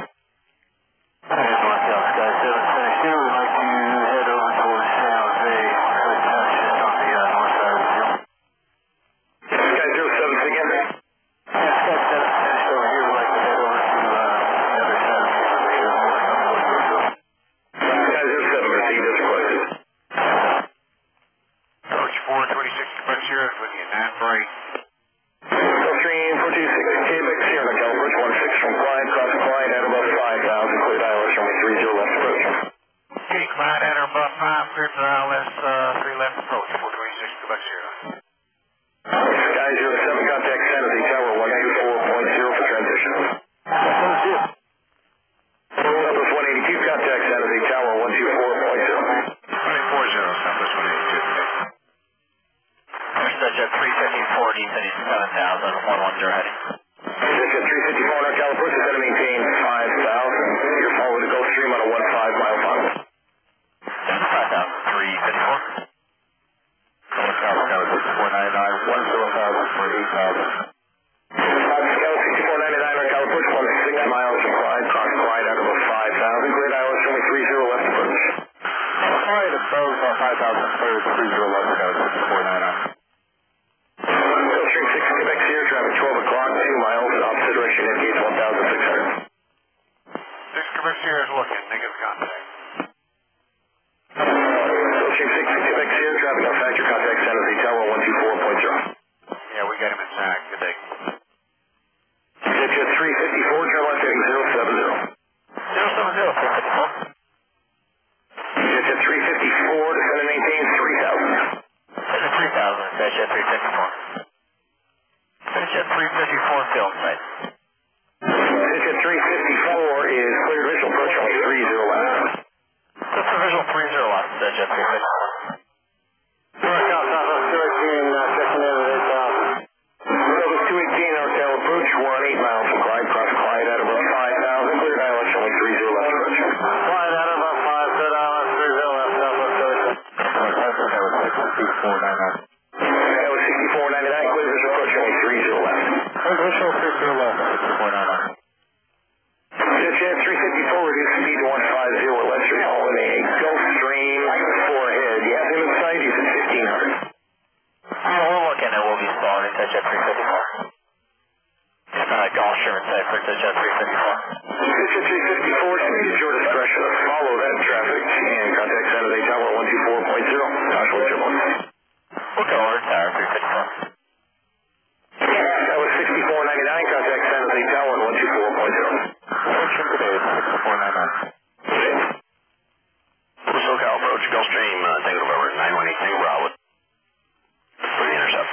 NorCal Sky seven seventy-two, we'd like to head over towards San Jose, so it's uh, just on the uh, north side of the field. Sky zero seven, again. Yeah, Sky seven finished over here, we'd like to head over to uh, the other side of the field for sure. Sky zero seven, proceed as requested. Approach four twenty-six, Quebec Sierra with you, nine right. Gulfstream four two six, Quebec Sierra, NorCal approach one six from Clyde, cross Clyde at above five thousand, cleared I L S, runway three zero left approach. Okay, Clyde at or above five, clear for I L S uh, three left approach, four twenty-six, Quebec Sierra. Sky zero seven, contact San Jose Tower one two four point zero for transition. Southwest one eighty-two, contact San Jose Tower one two four point zero. twenty-four zero, Southwest one eighty-two. Jet three fifty-four, descending seven thousand, one one zero heading. Jet three fifty-four, NorCal approach is going to maintain five thousand. You're following the Gulfstream on a one five mile final. five thousand, three fifty-four. NorCal Sky sixty-four ninety-nine, one zero thousand for eight thousand. Sky sixty-four ninety-nine, NorCal approach one six miles from Clyde, cross Clyde out of a five thousand, cleared I L S, runway three zero left approach. Clyde approach uh, five thousand, cleared three zero left, Sky sixty-four ninety-nine. Gulfstream six, Quebec Sierra, traffic twelve o'clock, two miles, opposite direction, indicates one thousand six hundred. six Quebec Sierra is looking, negative contact. Gulfstream six, Quebec Sierra, traffic on factor, contact San Jose Tower one two four point zero. Yeah, we got him in Zach, good day. Jet Jet three fifty-four, turn left heading zero seven zero. zero seven zero, three fifty-four. Jet Jet three fifty-four, descend and maintain three thousand. Descend three thousand, Jet Jet three fifty-four. Jet Jet three fifty-four, field site. Jet Jet three fifty-four is cleared visual approach on three zero left. That's the visual three zero left, Jet Jet three fifty-four. NorCal Southwest two eighteen, uh, checking in at eight thousand. Southwest two eighteen, NorCal approach one eight miles from Clyde, cross Clyde at above five thousand, cleared I L S, runway three zero left approach. Clyde out of about five, cleared I L S three zero left, Southwest two eighteen. That was sixty-four ninety-nine. That was sixty-four ninety-nine, clear visual approach, runway three zero left. Clear visual three zero left, sixty-four ninety-nine. Jet Jet three fifty-four, reduce speed to one five zero or less, you're hauling a Gulfstream four ahead. You have him in sight, he's at fifteen hundred. Yeah, we're looking at we'll be spotted at Jet Jet three fifty-four. It's not a Gulfstream in sight for Jet Jet three fifty-four. Jet Jet three fifty-four, speed at your discretion. Follow that traffic and contact San Jose Tower one two four point zero. Josh, what's your one? We'll go over Tower three fifty-four. That was sixty-four ninety-nine, contact San Jose Tower one two four point zero. Approach today is sixty-four ninety-nine. SoCal approach, Gulfstream, uh, Tango November nine one eight Tango Bravo. For the intercept.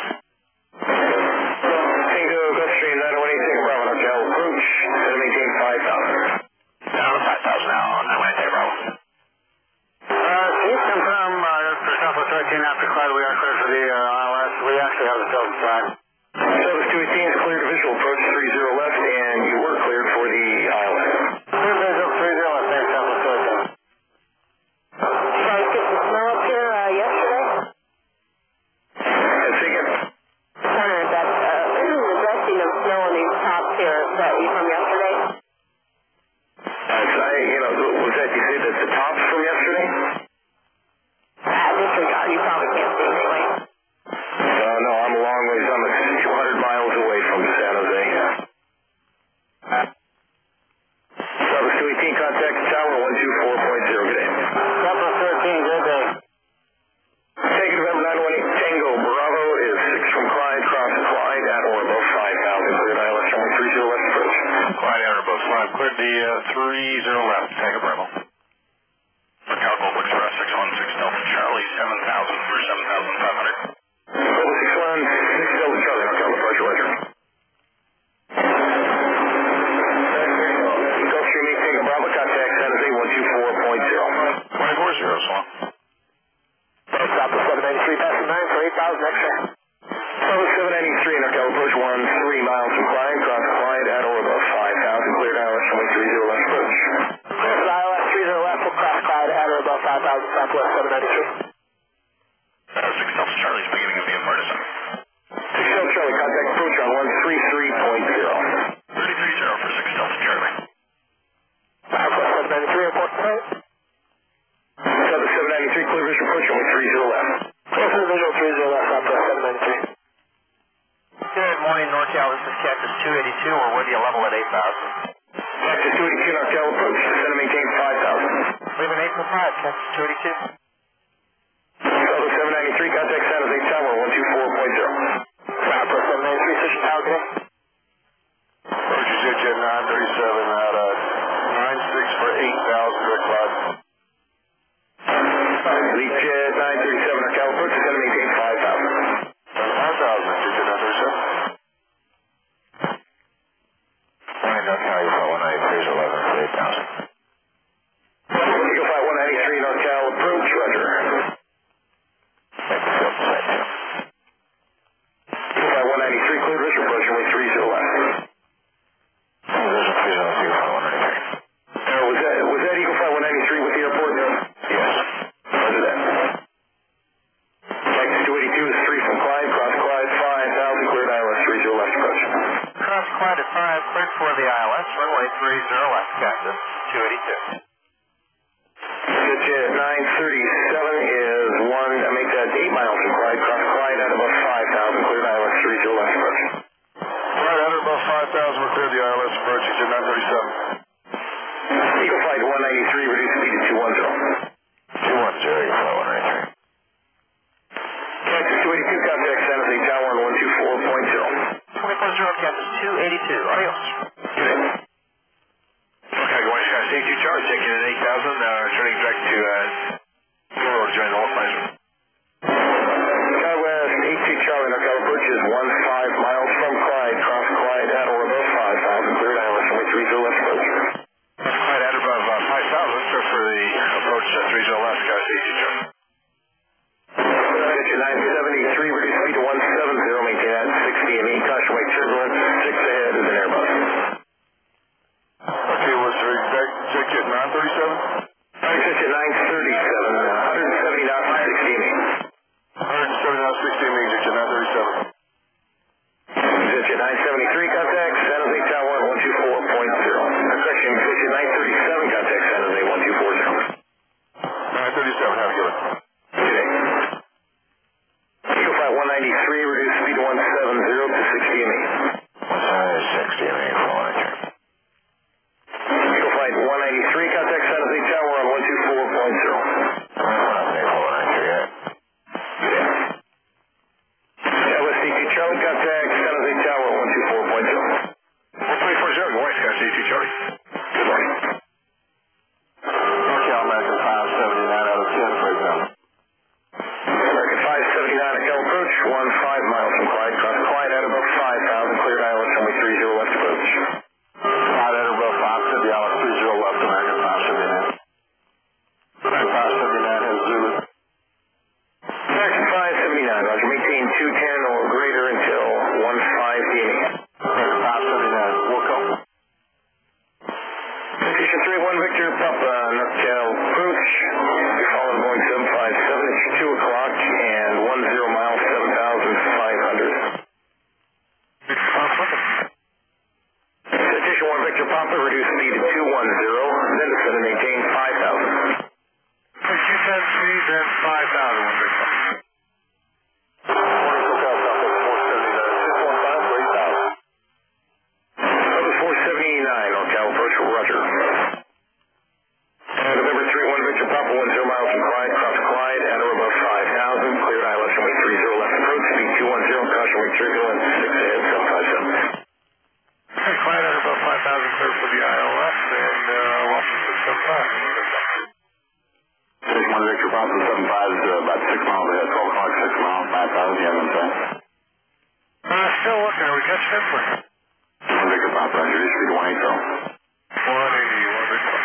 Tango Gulfstream nine one eight Tango Bravo, NorCal approach, set to maintain five thousand. Down to five thousand now on nine one eight Tango Bravo. Uh, can you confirm, uh, for Southwest two eighteen after Clyde, we are clear for the uh, I L S? We actually have the Delta side. Southwest two eighteen is cleared to visual approach three zero left, and you were cleared for the I L S. Clear visual three zero left, thanks, Southwest two eighteen. You guys get some snow up here uh, yesterday? Let's see again. Wondering if that's uh, the dusting of snow on these tops here. Is that you from yesterday? As I, you know, was that, you said that the tops from yesterday? Uh, disregard. You probably can't see anyway. Uh, no, I'm a long ways. I'm two hundred miles away from San Jose. Southwest two eighteen, contact Tower one two four point zero. Good day. Southwest two eighteen, good day. Take November nine one eight three zero left, Tango Bravo. Norcal Golf Express six one six Delta Charlie, seven thousand for seven thousand five hundred. Golf six one six Delta Charlie, Norcal approach, roger. Gulfstream eight Tango Bravo, contact San Jose one two four point zero. twenty-four zero, Swan. Stop the seven ninety-three, passing nine for eight thousand extra. Southern seven ninety-three, Norcal approach one three miles from Clyde, cross Clyde at or above five thousand, cleared I L S one three zero left approach. Clear for the I L S three zero left, will cross Clyde at or above five thousand, southwest seven ninety-three. Uh, six Delta Charlie's beginning of the partisan. six Delta Charlie, contact approach on one three three point zero. thirty-three zero for six Delta Charlie. Southwest seven ninety-three, airport clear. Southern seven ninety-three, clear visual approach on one three zero left. Clear for the visual three zero left, southwest seven ninety-three. Good morning, NorCal. This is Cactus two eighty-two. We're with you level at eight thousand. Cactus two eighty-two, Norcal approach, descend and maintain five thousand. Leaving eight for five, Cactus two eighty-two. Southern seven ninety-three, contact San Jose Tower one two four point zero. Southwest seven ninety-three, Station Tower, today. Approach is at jet nine thirty-seven out of nine six for eight thousand, direct flight. Lead jet nine thirty-seven, Norcal approach, descend and maintain five thousand. five thousand, jet nine thirty-seven. Morning, NorCal, you flight one ninety-three is eleven for eight thousand. Eagle Flight one ninety-three, NorCal approach, roger. Eagle Flight one ninety-three, clear visual approach, runway three zero left. Visual three zero, Eagle Flight one ninety-three. Uh, was that was that Eagle Flight one ninety-three with the airport? Yes. Roger that. Cactus two eighty-two is three from Clyde, cross Clyde five thousand, cleared I L S three zero left approach. Cross Clyde at five, cleared for the I L S, runway three zero left, Cactus two eighty-two. Jet nine thirty-seven is one, I make that eight miles from Clyde, cross Clyde at above five thousand, cleared I L S three zero left approach. Right, under above five thousand, we're clear the I L S approach, jet nine thirty-seven. Eagle Flight one ninety-three, reduce speed to two ten. two ten, Eagle Flight one ninety-three. Cactus two eighty-two, contact San Jose Tower on one two four point zero. twenty-four zero, Cactus two eighty-two. Adios. Okay, go ahead, guys. eight two Charlie, checking in at eight thousand, uh, turning direct to, uh, Euro to join the North Laser. Southwest eight two Charlie, Norcal approach is one five miles from Clyde, cross Clyde at or above five thousand, cleared I L S runway three zero left approach. That's quite at above, uh, five thousand, so for the approach at three zero left, guys, eight two Charlie. Jet nine seventy-three, reduce speed to one seventy, maintain at sixty and eight, caution weight turbulence, six ahead is an Airbus. Okay, what's the exact check jet nine thirty-seven? Jet nine thirty-seven, one seventy knots, sixty and eight. one seventy knots, sixty meters, jet nine thirty-seven. Jet nine seventy-three, contact San Jose Tower one two four point zero. Correction, Jet nine thirty-seven, contact San Jose one two four zero. nine thirty-seven, have a good one. Good day. Eagle Flight one ninety-three, reduce speed to one seventy to sixty and eight. one seventy to sixty and eight, four ninety-three. Eagle Flight one ninety-three, contact San Jose Tower on one two four point zero. four ninety-three, yeah. Good day. Southwest eight two Charlie, contact San Jose Tower one two four point zero. one twenty-four zero, go ahead, guys, eight two Charlie. Good morning. NorCal American five seventy-nine out of ten, for example. American five seventy-nine, Cal approach, one five miles from Clyde, cross Clyde at above five thousand, cleared I L S runway three zero left approach. Clyde at above five fifty, I L S three zero left, American five seventy-nine. American five seventy-nine has Zulu. American five seventy-nine, roger, maintain two ten or greater until one five D M E. American five seventy-nine, Wilco. Station three one Victor, Papa, NorCal approach. You're following Boeing seven five seven, it's two o'clock and one zero miles, seven thousand five hundred. Station one Victor, Papa, reduce speed to two ten, then descend and maintain five thousand. two ten speed, then five thousand, one big one. Morning, SoCal Southwest four seventy-nine, six one five for eight thousand. Southwest four seventy-nine, NorCal approach, roger. And November three one Victor, Papa, one zero miles from Clyde, cross Clyde at or above five thousand, cleared I L S runway three zero left approach, speed two ten, caution weight turbulence, six ahead, seven five seven. Clyde at above five thousand, clear for the I L S, and uh, ten, please. One Victor Papa, introduce speed one eighty. one eighty, one Victor.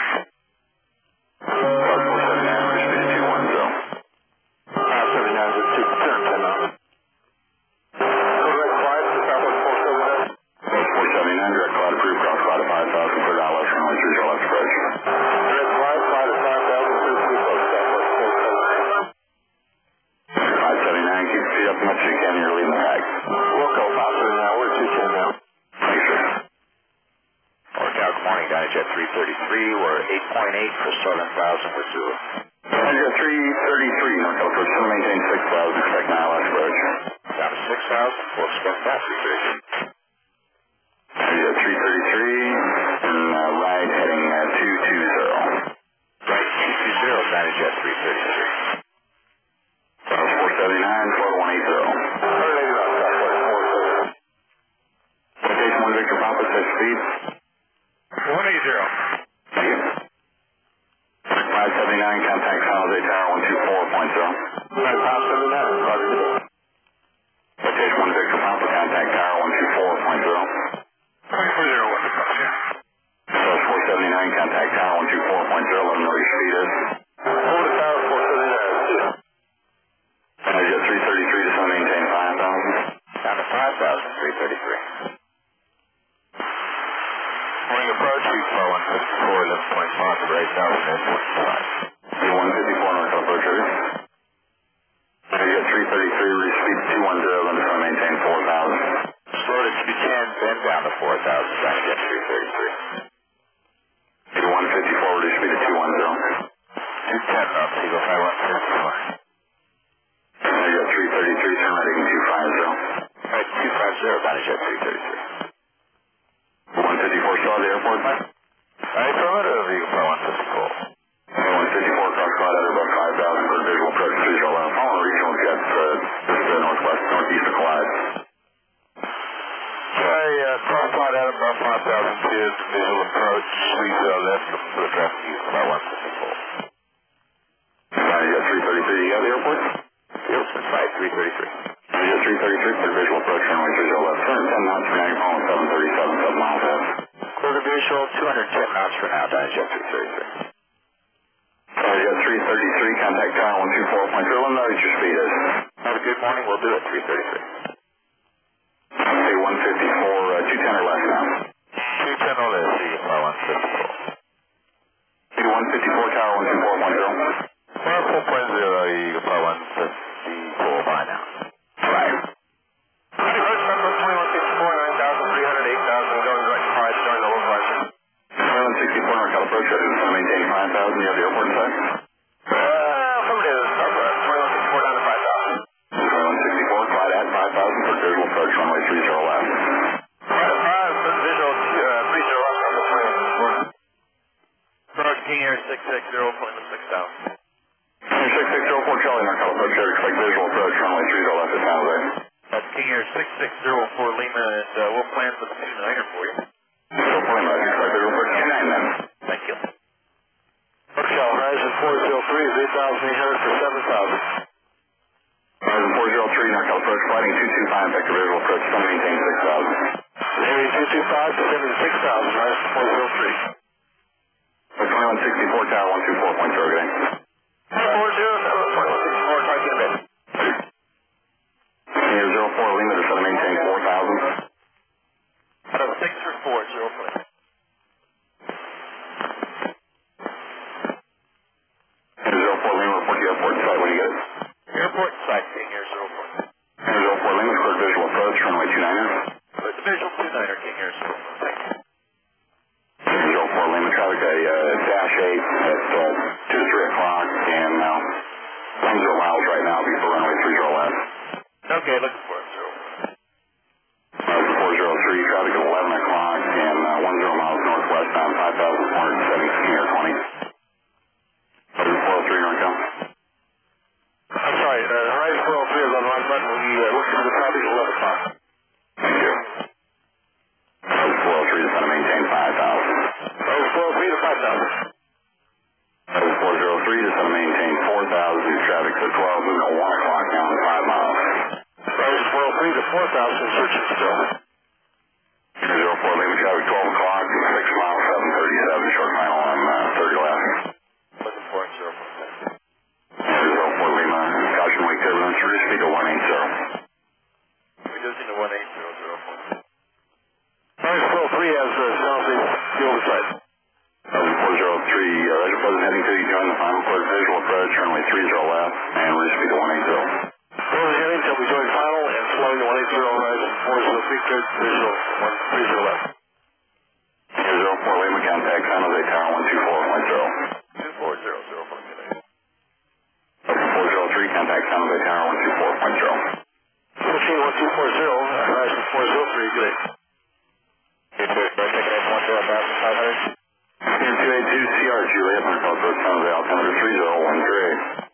Cloud four seventy-nine, introduce speed two one zero. five seventy-nine, just two ten knots. Correct flight to Southwest four seventy-nine. Southwest four seventy-nine, direct cloud approved, cross cloud at five thousand, clear to I L S, runway three zero left approach. Direct flight, flight at five thousand, clear to approach Southwest four seventy-nine. five seventy-nine, keep your feet up as much as you can, you're leading the pack. Wilco, five seventy-nine, we're two ten now. Thanks, sir. Orcal, good morning, Dynajet three thirty-three. We're eight point eight for seven thousand with Zulu. Dynajet three thirty-three, Norco approach, still maintain six thousand, expect an I L S approach. Down to six thousand, we'll expect that three thirty-three. Dynajet three thirty-three, and uh, right heading uh, two two zero. Right, two two zero, Dynajet three thirty-three. Southwest four seventy-nine, float one eighty. one eighty knots, Southwest four seventy-nine. Location one Victor Papa, set speed. one eighty. Thank you. five seventy-nine, contact San Jose Tower one two four point zero. Right, five seventy-nine, roger. Location one Victor Papa, contact Tower one two four point zero. twenty-four zero, one Victor. Yeah. Southwest four seventy-nine, contact Tower one two four point zero, let me know your speed is. Four to Tower four seventy-nine. Dynajet three thirty-three, just want to maintain five thousand. Down to five thousand, three thirty-three. Morning approach, we flow one fifty-four, eleven point five for eight thousand, eight point five. B one fifty-four, North approach ready. Dynajet three thirty-three, reach speed two one zero, then just want to maintain four thousand. Slow to two ten, then down to four thousand, Dynajet three thirty-three. B one fifty-four, reduce speed to two one zero. two ten knots, Eagle five one fifty-four. Dynajet three thirty-three, turn right heading two five zero. Right, two five zero, Dynajet three thirty-three. one fifty-four, still at the airport, Mike? Affirmative, Eagle five one fifty-four. one fifty-four, cross cloud at about five thousand for visual approach three zero left. Following regional jets, uh, just uh, northwest, northeast of Clyde. Okay, uh, cross flight at about five thousand feet, visual approach, three zero left, for the traffic, Eagle five one fifty-four. Dynajet three thirty-three, you at the airport? Yep, that's right, three thirty-three. Dynajet three thirty-three, for visual approach, runway three zero left. Turn ten knots, for now you're following seven thirty-seven, seven miles ahead. Clear to visual, two hundred ten knots for now, Dynajet three thirty-three. Dynajet three thirty-three, contact Tower one two four point zero, let me know what your speed is. Have a good morning, we'll do it, three thirty-three. Okay, one fifty-four, uh, two ten or less now. two ten or less, Eagle five one fifty-four. B one fifty-four, Tower one two four point zero. one four point zero, Eagle five one fifty-four by now. Right. Approach number twenty-one sixty-four, nine thousand, three hundred, eight thousand, going direct flight, join the low flight. twenty-one sixty-four, North approach, ready to maintain five thousand, you have the airport in sight? Uh, affirmative, Southwest, twenty-one sixty-four down to five thousand. twenty-one sixty-four, Clyde at five thousand for visual approach, runway three zero left. Right at five, visual, uh, three zero left, number twenty-one sixty-four. Approach King Air six six zero, point six thousand. six six zero four Charlie, North approach, ready to expect visual approach, runway three zero left at San Jose. That's King Air six six zero for Lima, and uh, we'll plan for the two niner for you. So for Lima, expect visual approach two nine then. Thank you. Hotel, Horizon four zero three is eight thousand eight hundred for seven thousand. Horizon four zero three, North approach, flighting two two five, vector visual approach, still maintain six thousand. Area two two five, descending six thousand, Horizon four zero three. twenty-one sixty-four, Tower one two four point zero, good day. four zero, twenty-one sixty-four, try to get a bit. Near zero four, Lima, just want to maintain four thousand. Out of six or four, zero point. zero four, Lima, report to the airport in sight, when you get it. Airport site, King Air zero point. zero four, Lima, clear visual approach, runway two niner. But the visual two niner, King Air zero point. Thank you. zero four, Lima, traffic a uh, dash eight at uh, two to three o'clock, and now one zero miles right now before runway three zero left. Okay, looking for it, zero. Horizon four zero three, traffic at eleven o'clock, and uh, one zero miles northwest on five thousand four hundred seventy, King Air twenty. Horizon four oh three, Norco. I'm sorry, uh, Horizon four oh three is on the right button. We uh, look for the traffic at eleven o'clock. Thank you. Horizon four oh three, just want to maintain five thousand. Horizon four oh three to five thousand. Horizon four zero three, just want to maintain four thousand, traffic at twelve, moving at one o'clock now on five miles. Horizon four oh three to four thousand, searching still. Fort Lima traffic, twelve o'clock, six miles, seven thirty-seven, short final on uh, thirty left. Looking for it, zero point six. zero Fort Lima, caution wake turbulence, reduce speed to one eighty. Reducing to one eight zero, zero point six. Orange Flow three has uh, southeast fuel side. four zero three, uh, Roger, President heading to you, join the final course visual approach, runway three zero left, and reduce speed to one eighty. President heading till we join final and flowing to one eighty rise and four zero three cleared visual one three zero left. zero Fort Lima, contact San Jose Tower one two four point zero. two four zero, zero point eight. four zero three, contact San Jose Tower one two four point zero. Machine one two four zero, horizon four zero three, good day. Good day, right, taking in one zero thousand five hundred. Here two eight two C R Juliet, North Coast San Jose, altimeter three zero one three.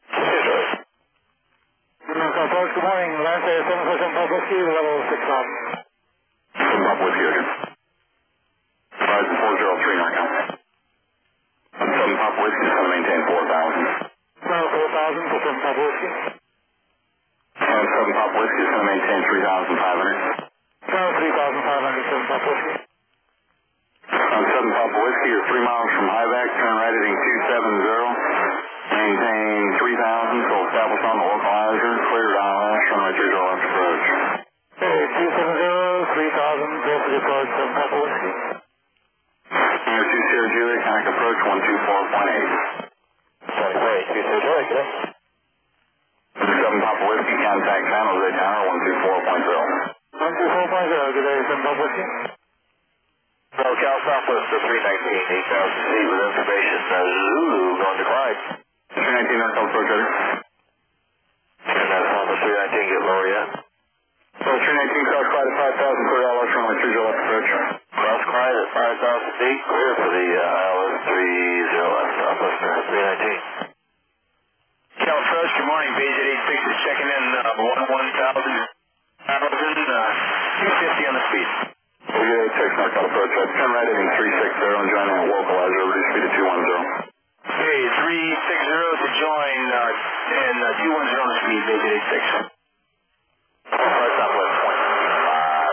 North Coast, good morning, Lance Air seven four seven Pop Whiskey, level six knots. seven Pop Whiskey again. Horizon four zero three, North Coast. seven Pop Whiskey is going to maintain four thousand. Now four thousand for seven Pop Whiskey. And seven Pop Whiskey is going to maintain three thousand five hundred. Now three thousand five hundred, seven Pop Whiskey. On seven Papa Whiskey, you're three miles from Hivac, turn right heading two seven zero, maintain three thousand, so establish on the localizer, clear to I L S, runway three zero left approach. Okay, two seven zero, three thousand, go for the approach, seven Papa Whiskey. Here two Sierra Juliet, connect approach one two four point eight. Sorry, wait, two Sierra Juliet, good day. seven Papa Whiskey, contact San Jose Tower one two four point zero. one two four point zero, good day, seven Papa Whiskey. So, Cal Southwest to three nineteen, eight thousand feet with information, uh, Zulu going to Clyde. three nineteen, North Coast approach ready. And that's on the three nineteen, get lower yet. So three nineteen, cross Clyde at five thousand, clear to I L S, runway three zero left approach. Cross Clyde at five thousand feet, clear for the uh, I L S three zero left, Southwest three nineteen. Cal Approach, good morning. B J eighty-six is checking in uh, one thousand, uh, two fifty on the speed. B J eighty-six, North Coast approach, turn right heading three six zero and join the localizer, reduce speed to two one zero. Okay, three six zero to join uh, and uh, two one zero on the speed, B J eighty-six. Right Southwest twenty-five,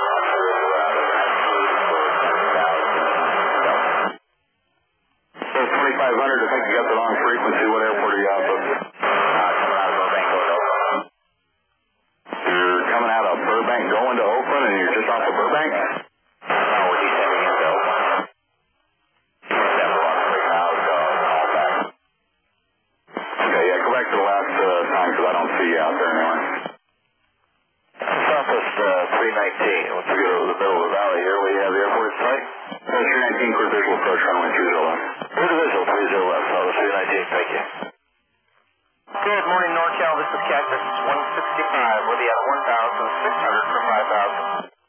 So twenty-five hundred, I think you got the wrong frequency. What airport are you out of? uh, coming out of Burbank, going to Oakland. You're coming out of Burbank going to Oakland and you're just off of Burbank? No, we're descending into Oakland. Seven one three miles, go all back. Okay, yeah, go back to the last uh, time because I don't see you out there anymore. Southwest uh, three nineteen, once we get over the middle of the valley here, we have the airport in sight. So three nineteen, clear visual approach, runway three zero left. Clear to visual, three zero left, Southwest three nineteen, thank you. Good morning, NorCal. This is Cactus one sixty-five. We'll be at one thousand six hundred for five thousand.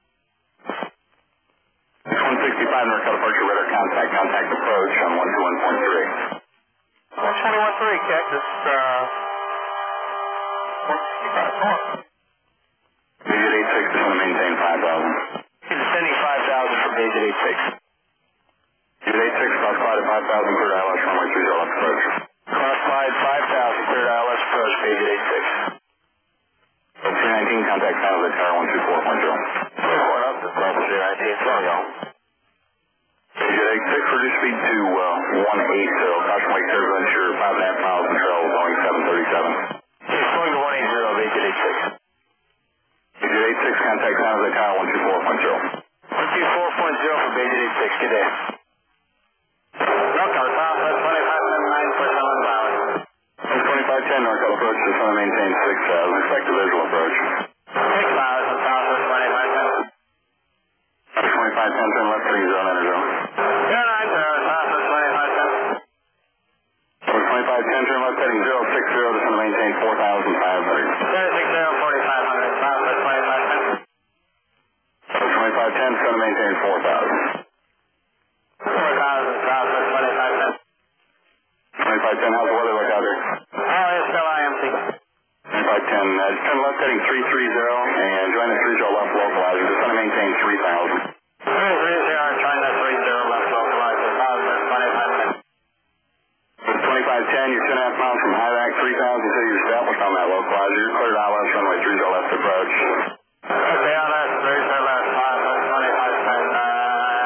one sixty-five, North departure, radar contact, contact approach on one two one point three. one twenty-one three, Cactus uh, one sixty-five. B J eighty-six is going to maintain five thousand. He's descending five thousand from B J eighty-six. B J eighty-six, cross Clyde at five thousand, clear to I L S, runway three zero left approach. Cross Clyde five thousand, cleared I L S approach, B J eighty-six. So three nineteen, contact San Jose Tower one two four point zero. Going up to Southwest three nineteen, so y'all. B J eighty-six, reduce speed to uh, one eighty, caution wake turbulence, you're five and a half miles from trail, Boeing seven thirty-seven. He's going to one eighty, B J eighty-six. B J eighty-six, contact San Jose Tower one two four point zero. one two four point zero for B J eighty-six, good day. NorCal, Southwest twenty-five nine for seven miles. twenty-five ten, North approach, just want to maintain six thousand, expect a visual approach. six miles from Southwest twenty-five ten. twenty-five ten, turn left heading zone, enter zone. zero nine zero, Southwest twenty-five ten. twenty-five ten, turn left heading zero six zero, just want to maintain four thousand five hundred. zero six zero, forty-five hundred, Southwest twenty-five ten. twenty-five ten, just want to maintain four thousand. four thousand, Southwest twenty-five ten. twenty-five ten, how's the weather look out there? Oh, it's still I M C. twenty-five ten, uh, just turn left heading three three zero and join the three zero left localizer, just want to maintain three thousand. three three zero, trying to three zero left localizer, Southwest twenty-five ten. twenty-five ten, you're two and a half miles from Hivac, three thousand, so you're established on that localizer, you're cleared I L S, runway three zero left approach. Okay, I'll ask three zero left, Southwest twenty-five ten.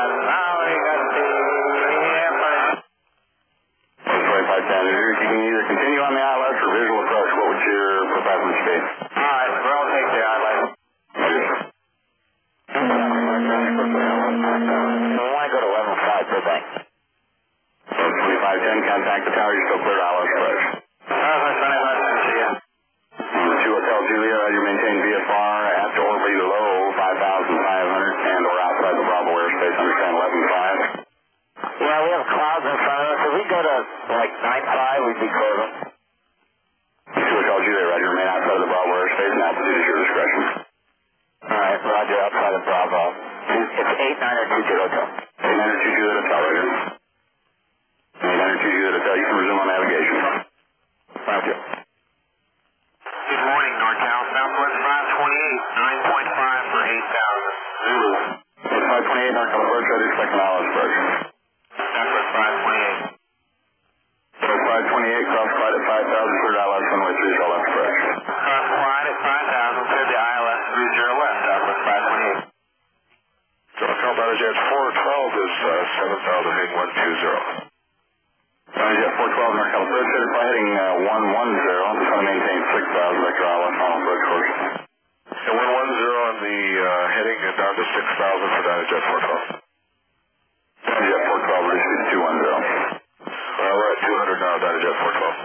speed. Alright, we'll take the I L S. I want to go to eleven five per bank. twenty-five ten, contact the tower, you're still clear to I L S approach. Alright, twenty-five ten, see ya. two Hotel Julia, you maintain V F R at or below five thousand five hundred and or outside the Bravo airspace, understand eleven five. Yeah, we have clouds in front of us. If we go to like nine five, we'd be closing. two Hotel Julia, roger, remain outside of the Bravo airspace and altitude is your discretion. Alright, roger, outside of Bravo. It's eight nine or two two Hotel. eight nine or two two Hotel, roger. eight nine or two two Hotel, you can resume on navigation. Roger. Good morning, NorCal. Southwest five twenty-eight, nine point five for eight thousand. Zulu. five twenty-eight, NorCal approach, ready, expect an I L S approach. Southwest five twenty-eight. five twenty-eight, cross glide at five thousand, clear to I L S, runway three zero left approach. Cross glide at five thousand, clear the I L S three zero left, Southwest five twenty-eight. NorCal Manager four twelve is uh, seven thousand eight one two zero. Jet four twelve, NorCal approach, headed by heading uh, one one zero, I'm just going to maintain six thousand, vector I L S, final approach course. And one one zero on the uh, heading and down to six thousand for Dynajet four twelve. Jet four twelve, reduce speed to two one zero. Uh, we're at two hundred now, Dynajet four twelve.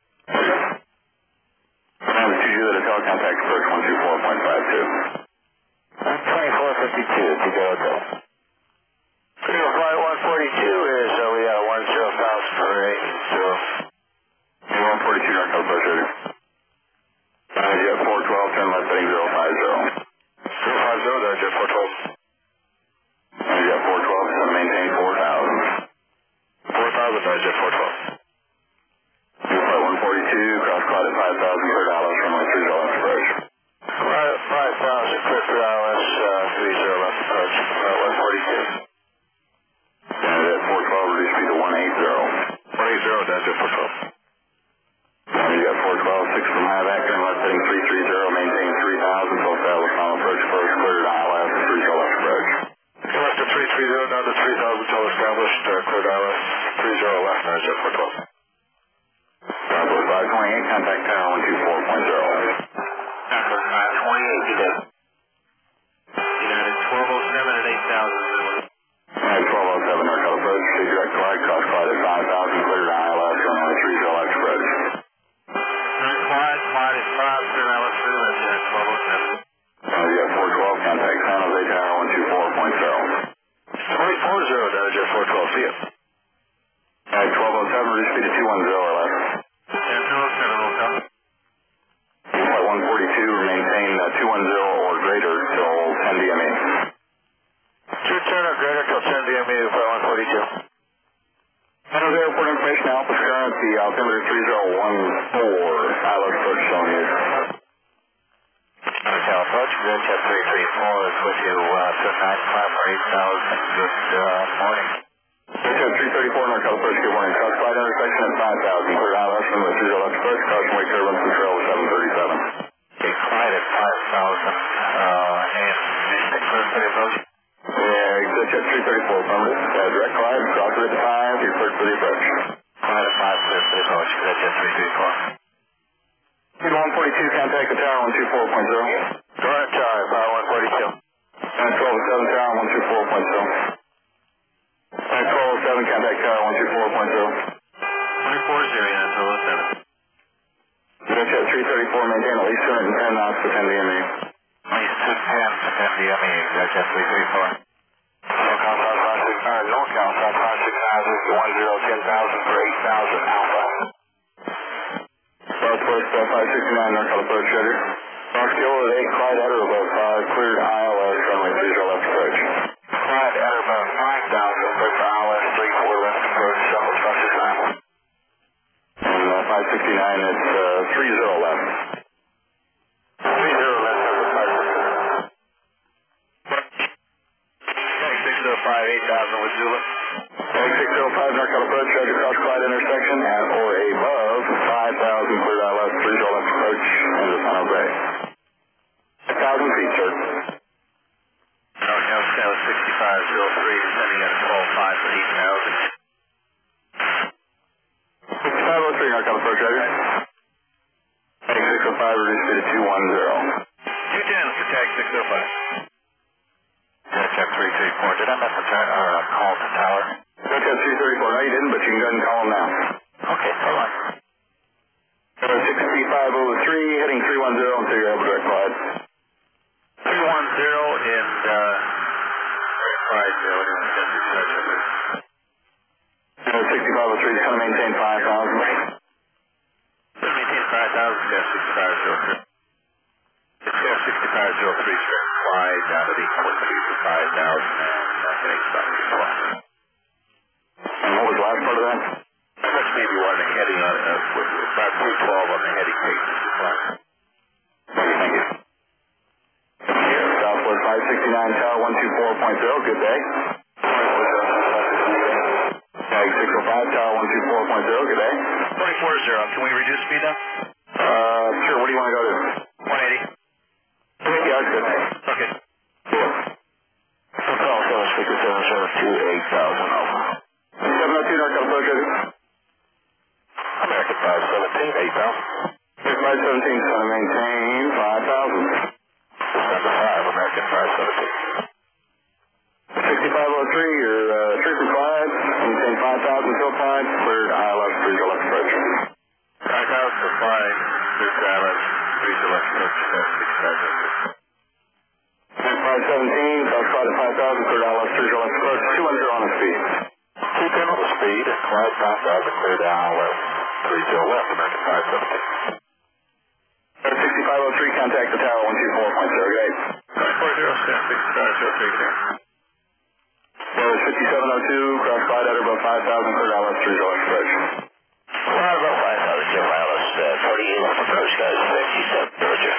Number two Juliet Hotel, contact approach one two four point five two. twenty-four fifty-two, to go Hotel. Freedom flight one forty-two is, uh, we got a one zero thousand for eight zero. one forty-two, NorCal approach ready. Jet four twelve, turn left heading zero five zero. zero five zero, Dynajet four twelve. Jet four twelve, is going to maintain four thousand. four thousand, Dynajet four twelve. Flight one forty-two, cross glide at five thousand, clear to I L S, runway three zero left approach. Right, five thousand, clear for I L S uh, three zero left approach, uh, one forty-two. Jet four twelve, reduce speed to one eighty. one eighty, Dynajet four twelve. Jet four twelve, six from high back, turn left heading three three zero, maintain three thousand, full establish final approach first, clear to I L S, three zero left approach. Left to three three zero, down to three thousand, till established, uh, cleared I L S three zero left, Dynajet four twelve. Bravo five twenty-eight, contact tower one two four point zero. Southwest five twenty-eight, United. United twelve oh seven at eight thousand. United twelve oh seven, NorCal approach, take direct glide, cross glide at five thousand, clear to I L S, runway three zero left approach. Direct glide, glide at five, clear I L S three left, United twelve oh seven. Jet four twelve, contact San Jose tower one two four point zero. twenty-four zero, Dynajet four twelve, see ya. United twelve oh seven, reduce speed to two one zero or less. United two oh seven, Hotel. Flight one forty-two, maintain uh, two one zero or greater till ten D M E. Two ten or greater till ten D M E, flight one forty-two. San Jose Airport information, Alpha current, the altimeter three zero one four, I L S approach zone use. Hotel approach, Jet three three four is with you, uh, to nine five for eight thousand. Good uh, morning. Jet three thirty-four, NorCal approach, good morning. Cross glide intersection at five thousand, clear I L S, runway three zero left approach, caution wake turbulence control seven thirty-seven. Okay, glide at five thousand, uh, and clear for the approach. Yeah, Jet three thirty-four, affirmative. Uh, direct glide, cross it at five, you're cleared for the approach. Glide at five, clear for the approach, Jet three three four. Speed one forty-two, contact the tower one two four point zero. Direct tower, power one forty-two. Nine twelve oh seven, tower one two four point zero. Nine twelve oh seven, contact tower one two four point zero. twenty-four zero, United twelve oh seven. Jet three thirty-four, maintain at least two hundred ten knots for ten D M E. At least two ten to ten D M E, Jet three three four. NorCal South five six nine, NorCal South five six nine is to one zero ten thousand for eight thousand, Alpha. Southwest uh, five sixty-nine, NorCal approach ready. North Kilo at eight, Clyde at or above five, cleared I L S, runway three zero left approach. Glide at or above five thousand, clear for I L S three four left approach, Southwest five six nine. And uh, five sixty-nine, it's uh, three zero left. three zero left, Southwest five six nine. six zero five, eight thousand with Zulu. six zero five, NorCal approach, ready, cross Clyde intersection at or above five thousand, cleared I L S, three zero left approach, and the final reduce speed to two one zero. two ten for tag six oh five. Check three three four. Did I miss a turn or a call to tower? Check three three four. No, you didn't, but you can go ahead and call them now. Okay, hold on. sixty-five oh three, heading three one zero until you're able to direct glide. three one zero and, uh, five zero. sixty-five oh three is going to maintain five thousand. Maintain five thousand, sixty-five oh three. It's sixty-five oh three, straight wide down to the equal to five thousand and uh, heading stop. And what was the last part of that? How much speed you want heading on, uh, with, with about three twelve on the heading page? Okay, thank you. Here, Southwest five sixty-nine, Tower one two four point zero, good day. Tag six oh five, Tower one two four point zero, good day. twenty-four zero, can we reduce speed now? Uh, sure, what do you want to go to? one eighty. Yeah, that's good. Okay. Cool. So call seven six seven seven two eight thousand over. seven oh two North California. American five seventeen, eight thousand. five seventeen is going to maintain five thousand. Number five, American five seventeen. sixty-five oh three, you're uh, three for five, maintain five thousand till five, cleared I L S three left approach. five thousand for five, cleared I L S three left approach, sixty-five oh three. five seventeen, cross glide at five thousand, cleared I L S three left approach, two one zero on the speed. two ten on the speed, glide five thousand, cleared I L S three left, American five seventeen. sixty-five oh three, contact the tower one two four point zero eight. four zero seven sixty-five oh three there. Well, fifty-seven oh two, cross glide at above five thousand, cleared I L S three left approach. Well, about five thousand, Jim I L S uh, forty-eight left approach, guys, fifty-seven, Roger.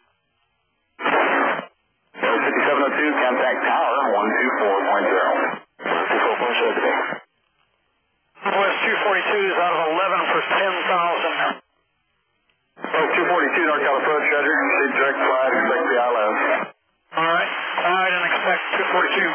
Well, fifty-seven oh two, contact tower one two four point zero. one two four point zero today. West two forty-two is out of eleven for ten thousand. Well, two forty-two, North California, Roger. Proceed direct glide, expect the I L S. All right, glide and expect two forty-two.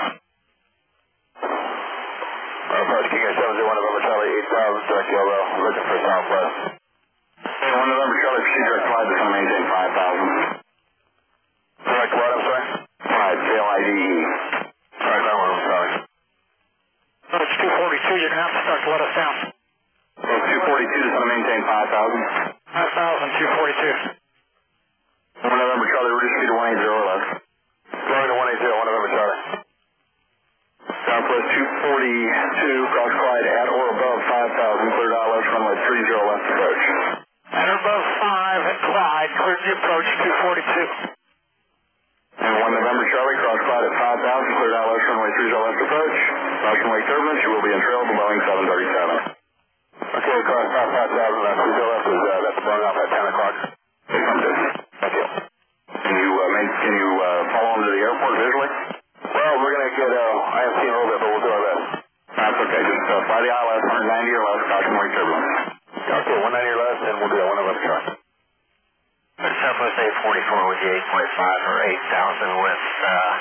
Approach King seven zero one November Charlie eight thousand, direct yellow, looking for southwest. Hey, one November Charlie, proceed direct glide, is going to maintain five thousand. Direct what, I'm sorry? five, K L I D E. Alright, that one, I'm sorry. It's two forty-two, you're going to have to start to let us down. Well, two forty-two is going to maintain five thousand. five thousand, two forty-two. one November Charlie, reduce speed to one eighty or less. Going to one eighty, one November Charlie. Southwest two forty-two, cross glide at or above five thousand, cleared I L S runway three zero left approach. And above five at glide, cleared the approach two forty-two. And one November Charlie, cross glide at five thousand, cleared I L S runway three zero left approach. Cross runway turbulence, you will be in trail of the Boeing seven thirty-seven. Okay, cross five thousand, that's three zero left, is uh, that's blowing off at ten o'clock. Thank you. Can you, uh, make, can you uh, follow them to the airport visually? Well, we're going to get, uh, I haven't seen a little bit, but we'll do our best. That's okay, just uh, fly the I L S one ninety or less, cautionary turbulence. Okay, one ninety or less, and we'll do that one November Charlie. Southwest eight forty-four with the eight point five or eight thousand with, uh,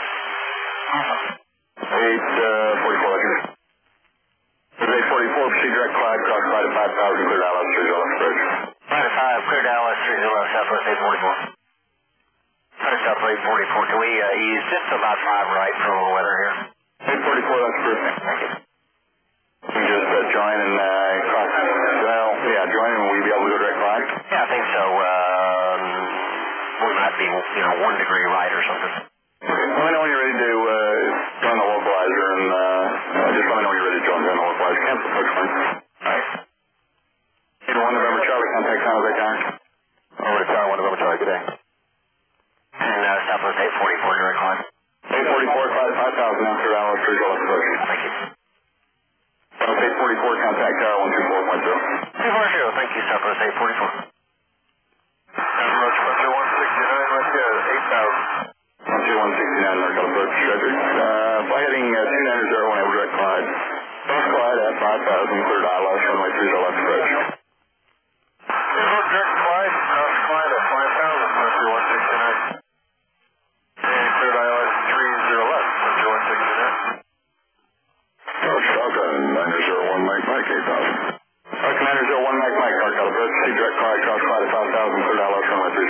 eight forty-four, Roger. With eight forty-four, proceed direct glide, cross glide at five thousand, cleared I L S three zero left approach. five five, cleared I L S three zero left, Southwest eight forty-four. Southwest eight forty-four, can we, uh, ease just about five right for a little weather here? eight forty-four, that's perfect. Thank you. You can just uh, join and uh, cross, well, yeah, join and will you be able to go direct glide? Yeah, I think so, um, we might be, you know, one degree right or something. Okay, let me know when you're ready to uh, join the localizer and uh, uh, just let me know when you're ready to join the localizer. Cancel approach one. Alright. one November Charlie, contact San Jose Tower. Over to Tower one November Charlie, good day. And, uh, Southwest eight forty-four, direct climb. eight forty-four, fly to five thousand after I L S three zero left approach. Thank you. Southwest eight forty-four, contact Tower one two four point zero. two forty, thank you, Southwest eight forty-four. Approach one two one sixty-nine, let's go, eight thousand. one two one sixty-nine, North Approach, Roger. Uh, fly heading uh, two nine zero one, direct glide. Cross glide at five thousand, cleared I L S runway three zero left approach. Direct glide, cross glide at five thousand, one two one sixty-nine. And cleared I L S three zero left, one two one sixty-nine. Approach Delta, nine zero one, Mike Mike, eight thousand. Arc nine zero one, Mike Mike, North Approach, see direct glide, cross glide at five thousand, cleared I L S runway three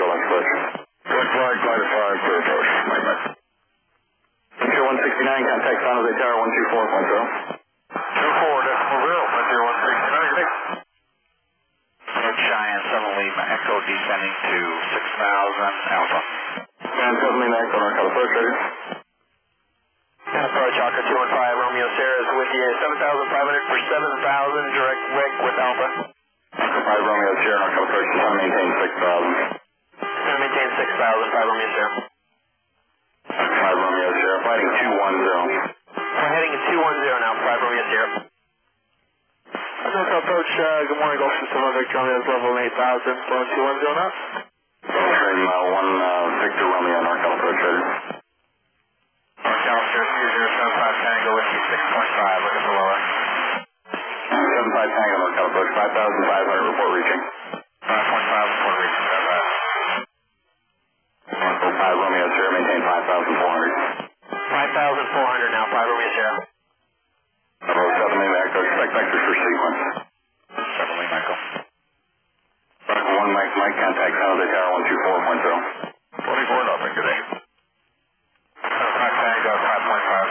San Jose Tower, one two four point zero. two four decimal zero, one zero one six nine. Approach Cheyenne, seven Lima Echo descending to six thousand Alpha. And seven Lima Echo, NorCal approach, ready. And approach Alpha two one five, Romeo Sierra is with you, seven thousand five hundred for seven thousand, direct wick with Alpha. Echo five Romeo Sierra, NorCal approach, Sun maintain six thousand. Sun maintain six thousand, five Romeo Sierra. Echo five Romeo Sierra, fighting two one zero. We're heading to two one zero now, five Romeo Sierra. NorCal approach, uh, good morning, Gulf System one Victor Romeo is level eight thousand, flowing two one zero now. Frame uh, one uh, Victor Romeo, NorCal approach, ready. NorCal zero two zero seven five Tango with you, six point five, looking for lower. seven five Tango, NorCal approach, five thousand five hundred, report reaching. five point five, report reaching, five five. Echo five Romeo Sierra, maintain five thousand four hundred. five thousand four hundred now, five Romeo Sierra. Hello, seven Lima Echo, expect vectors for sequence. seven Lima Echo. Echo one Mike, Mike, contact San Jose Tower, one two four point zero. twenty-four, nothing today. five Tango, five point five.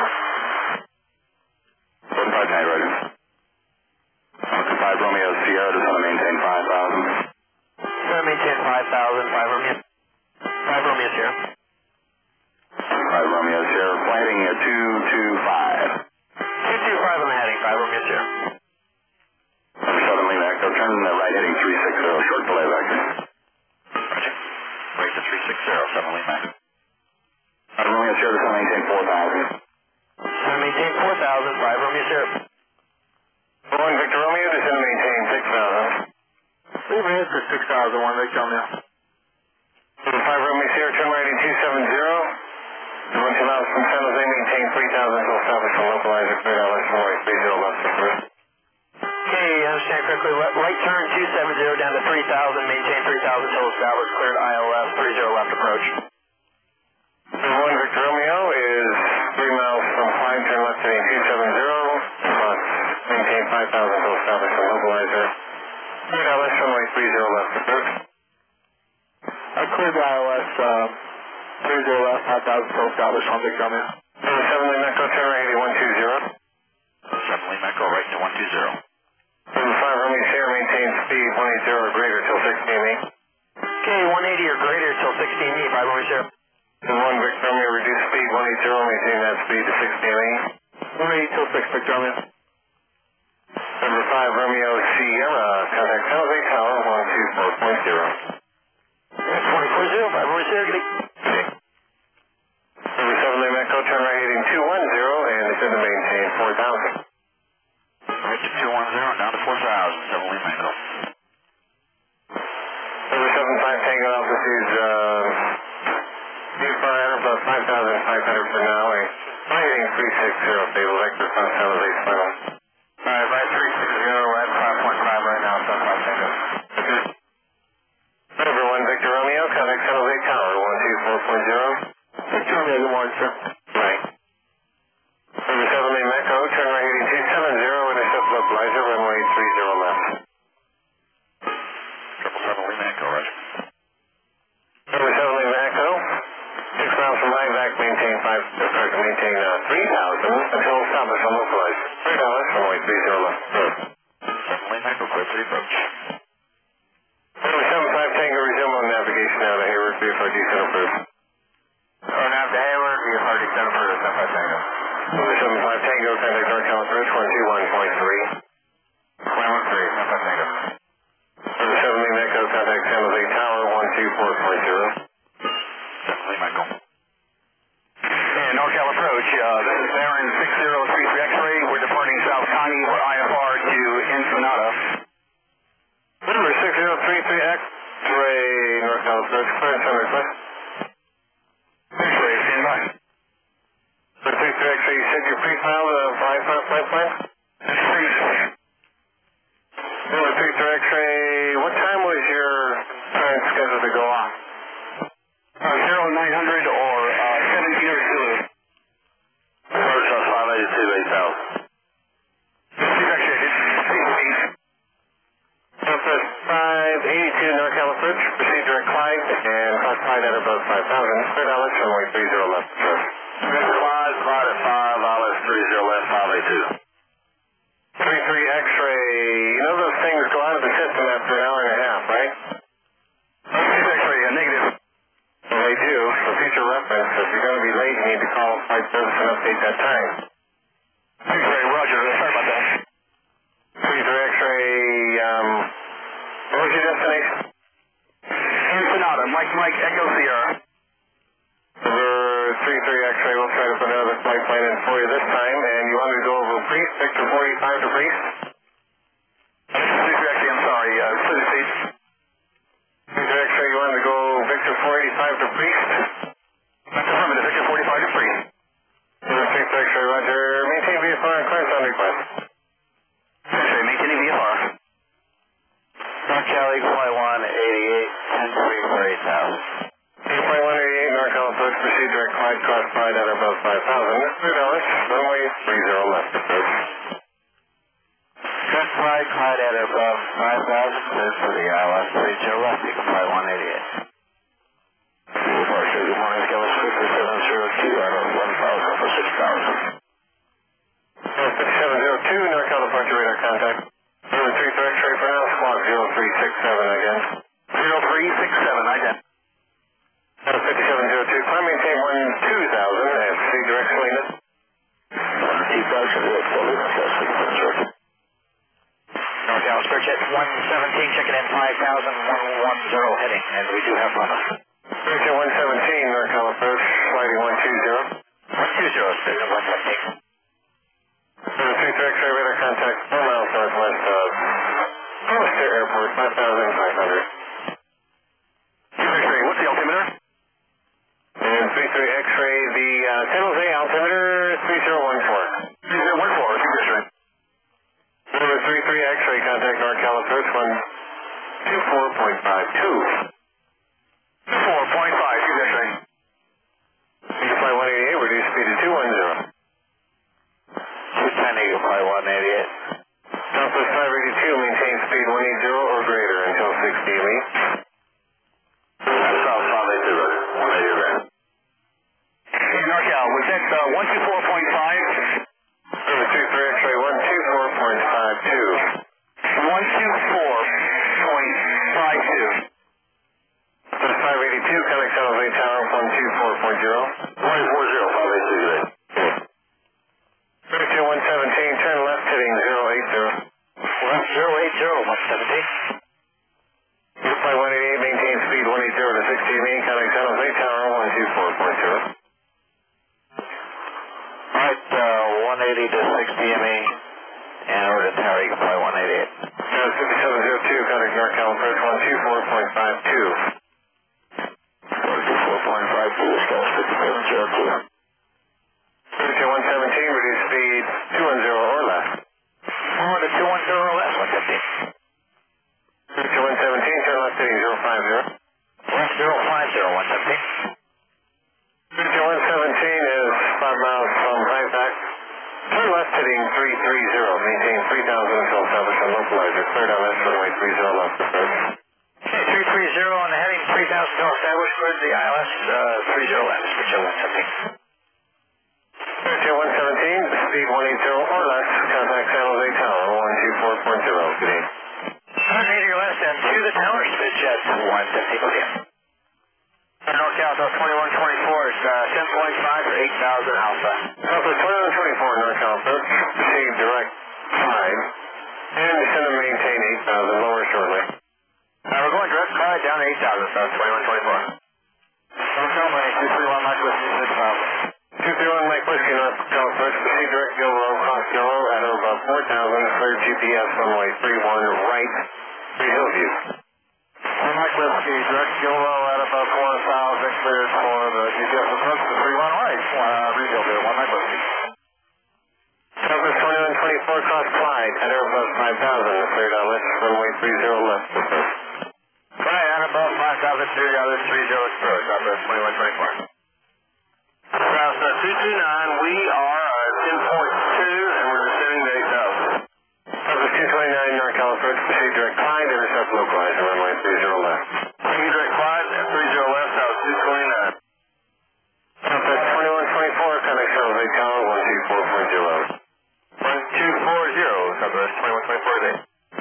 seven five Tango, ready. Echo five Romeo Sierra, just want to maintain five thousand. Gonna maintain five thousand, five Romeo. five Romeo Sierra. five Romeo Sierra, flighting at two two five. two two five on the heading, five Romeo Sierra. seven Lima Echo, turn the right heading three six zero, short delay vector. Roger. Wait to three six zero, seven Lima Echo. five Romeo Sierra, just want to maintain four thousand. Gonna maintain four thousand, five Romeo Sierra. one Victor Romeo, just want to maintain six thousand. Three minutes for six thousand, one Victor Romeo. five Romeo Sierra, turn right at two seven zero. One two miles from San Jose, maintain three thousand until established on localizer, clear down left runway three zero left for first. Okay, I understand correctly. Right turn two seven zero down to three thousand, maintain three thousand until established, cleared I L S, three zero left approach. one Victor Romeo is three miles from Clyde, turn left heading two seven zero, plus maintain five thousand until established on localizer. Clear down left runway three zero left for first. I cleared the I L S, uh, three zero left, five thousand still established, one Victor Romeo. seven Lima Echo, turn right heading one two zero. seven Lima Echo, right to one two zero. five Romeo Sierra, maintain speed one eighty or greater till sixteen E. Okay, one eighty or greater till sixteen E, five Romeo Sierra. one Victor Romeo, reduce speed one eighty, maintain that speed to sixteen E. one eighty till six Victor Romeo. Number five Romeo Sierra, contact San Jose Tower, one two four point zero. twenty-four zero, five Romeo Sierra. Number seven Lima Echo, turn right heading two one zero, and it's going to maintain four thousand. Right to two one zero, down to four thousand, seven Lima Echo. Number seven five Tango, altitude, uh, far out about five thousand five hundred for now, and right heading three six zero, stable vector from San Jose final. Alright, right three six zero, at five point five right now, seven five Tango. Number one Victor Romeo, contact San Jose Tower, one two four point zero. Victor Romeo, good morning, sir. Right. Number seven Lima Echo, turn right heading two seven zero, intercept localizer, runway three zero left. Triple seven Lima Echo, roger. Number seven Lima Echo, six miles from Livac, maintain five, sorry, maintain uh, three thousand until established on localizer. Three dollars, runway three zero left. seven Lima Echo, clear for the approach. Number seven five Tango, resume on navigation now to Hayward, B F R D center approved. Or nav to Hayward, B F R D center approved, seven five Tango. Number seven five Tango, contact NorCal approach, one two one point three. one one three, seven five Tango. Number seven Lima Echo, contact San Jose Tower, one two four point zero. seven Lima Echo. And NorCal approach, uh, this is Aaron six zero three three X-ray, we're departing South Connie for I F R to Ensenada. Number six zero three three X-ray, NorCal approach, clearance on request. X-ray, stand by. Number three three X-ray, you said you pre-filed a flight flight plan? X-ray. Number three three X-ray, what time was your current schedule to go off? Uh, zero nine hundred or uh, seventeen or two. Approach on five eighty-two, eight thousand. Steve X-ray, this is Number five eighty-two, NorCal approach, proceed direct Clyde, and cross Clyde at above five thousand. Clear dollars, runway three zero left. Clyde, Clyde at five, I L S three three zero left, five eight two. three three X-ray, you know those things go out of the system after an hour and a half, right? three three X-ray, uh, negative. Well, they do. For future reference, if you're going to be late, you need to call flight service and update that time. three three, roger, sorry about that. three three X-ray, um, what was your destination? Sonata, Mike Mike, Echo Sierra. Over three three X-ray, we'll try to put another flight plan in for you this time, and you want me to go over Priest, Victor four eighty-five to Priest? three three X-ray, I'm sorry, uh, please repeat. three three X-ray, you want me to go Victor four eighty-five to Priest? That's affirmative, Victor forty-five to Priest. Over three three X-ray, roger. Maintain V F R and clearance on request. X-ray, maintaining V F R. North Cali, flight one eighty-eight, ten three for eight thousand. Flight one eighty-eight, NorCal approach, proceed direct flight, cross flight at above five thousand. three dollars, runway three zero left approach. Direct flight, flight at above five thousand, clear for the I L S three zero left, you can fly one eighty-eight. Departure, good morning, Scala Squeaker seven zero two, out of one thousand for six thousand. fifty-seven zero two, NorCal departure radar contact. Over three three X-ray for now, squawk zero three six seven again. zero three six seven, ident. fifty-seven zero two, climb maintain one two thousand at C direct Selena. two thousand, that's fully necessary, that's right. NorCal, Spearjet one seventeen, checking in five thousand, one ten heading, and we do have runoff. Spearjet one seventeen, NorCal approach, sliding one two zero. one two zero, Spearjet one seventeen. Over three three X-ray radar contact, four miles northwest of Hollister Airport, five thousand five hundred. X-ray, what's the altimeter? And three three X-ray, the uh, San Jose altimeter, three zero one four. three zero one four, X-ray. Over three three X-ray, contact NorCal approach, one two four point five two. four point five, X-ray. You can fly one eighty-eight, reduce speed to two one zero. two ten, you can fly one eighty-eight. Southwest five eighty-two, maintain speed one eighty or greater until sixty Lee. South five eighty-two, one eighty right. Hey, NorCal, was that uh, one two four point five? Over three three X-ray, one two four point five two. one two four point five two. Southwest five eighty-two, connect San Jose Tower, one two four point zero. one four zero, five eighty-two right. Spearjet one seventeen, turn left heading zero eight zero. Left zero eight zero, one seventeen. You can fly one eighty-eight, maintain speed one eighty to sixty Lee, connect San Jose Tower, one two four point zero. Right, uh, one eighty to sixty M E, and over to Tower, you can fly one eighty-eight. Uh, fifty-seven zero two, contact NorCal approach, one two four point five two. one two four point five two, Scala fifty-seven zero two. Spearjet one seventeen, reduce speed two one zero or less. Forward to two one zero left, one fifteen. Spearjet one seventeen, turn left heading zero five zero. Left zero five zero, one seventeen. Spearjet one seventeen is five miles from Halifax. Turn left heading three three zero, maintain three thousand until established on localizer. Cleared on this runway three zero left approach. Okay, three three zero on the heading, three thousand until established, cleared the I L S, uh, three zero left, Spearjet one seventeen. Spearjet one seventeen, speed one eighty or less, contact San Jose Tower, one two four point zero. Good evening. one eighty or less, and to the tower, Spearjet one seventeen, okay. NorCal, South twenty-one twenty-four, is uh, ten point five for eight thousand Alpha. Southwest twenty-one twenty-four, NorCal approach, proceed direct five, and descend and maintain eight thousand, lower shortly. Uh, we're going direct flight down to eight thousand, South twenty-one twenty-four. NorCal, my two three one Mike Whiskey, six thousand. two three one Mike Whiskey, NorCal approach, proceed direct Gilrow, cross Gilrow at or above four thousand, clear G P S runway three one right, three Hillview. Mike Whiskey, direct Gilrow at above four thousand, cleared for the G P S approach to three one right, uh, Regal there, one Mike Whiskey. Southwest twenty-one twenty-four, cross Clyde at or above five thousand, cleared on list, runway three zero left approach. Right, at above five thousand, three zero three zero approach, Southwest twenty-one twenty-four. Southwest two two nine, we are uh, ten point two, and we're descending to eight thousand. Southwest two twenty-nine, NorCal approach, proceed direct Clyde, intercept localizer, runway three zero left. Thank you, direct Clyde, and three zero left, South two twenty-nine. Southwest twenty-one twenty-four, connect San Jose Tower, one two four point zero. twenty-one twenty-four today.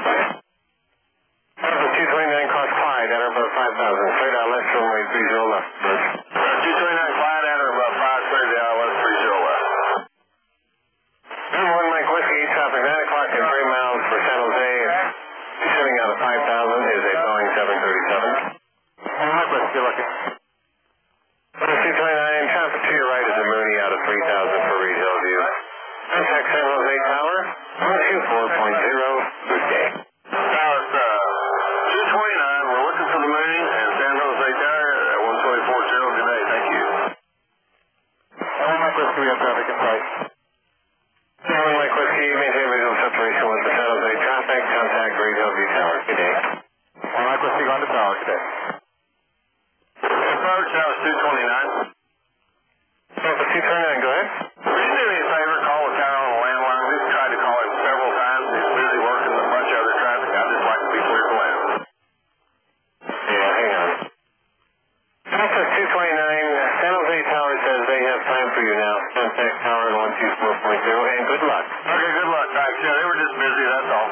Alpha two twenty-nine cross Clyde at or above five thousand. Cleared out left runway three zero left. two twenty-nine Clyde at or above five, cleared the I L S three zero left. Number one Mike Whiskey, traffic nine o'clock and three miles for San Jose. Descending out of five thousand is a Boeing seven thirty-seven. Mike Whiskey looking. two twenty-nine, traffic to your right is a Mooney out of three thousand for regional view. Contact San Jose Tower, one two four point zero, good day. Tower's uh, two twenty-nine, we're looking for the Mooney and San Jose Tower at one twenty-four zero today, thank you. One Mike Whiskey, we have traffic in sight. One Mike Whiskey, maintain visual separation with the San Jose traffic, contact regional view tower, good day. One Mike Whiskey, going to tower, good day. Approach, that was two twenty-nine. Alpha two twenty-nine, go ahead. Would you do me a favor, call the tower on the landline? We've tried to call him several times. He's busy working with a bunch of other traffic. I'd just like to be clear to land. Yeah, hang on. Alpha two twenty-nine, San Jose Tower says they have time for you now. Contact tower one two four point zero, and good luck. Okay, good luck, thanks. Yeah, they were just busy, that's all.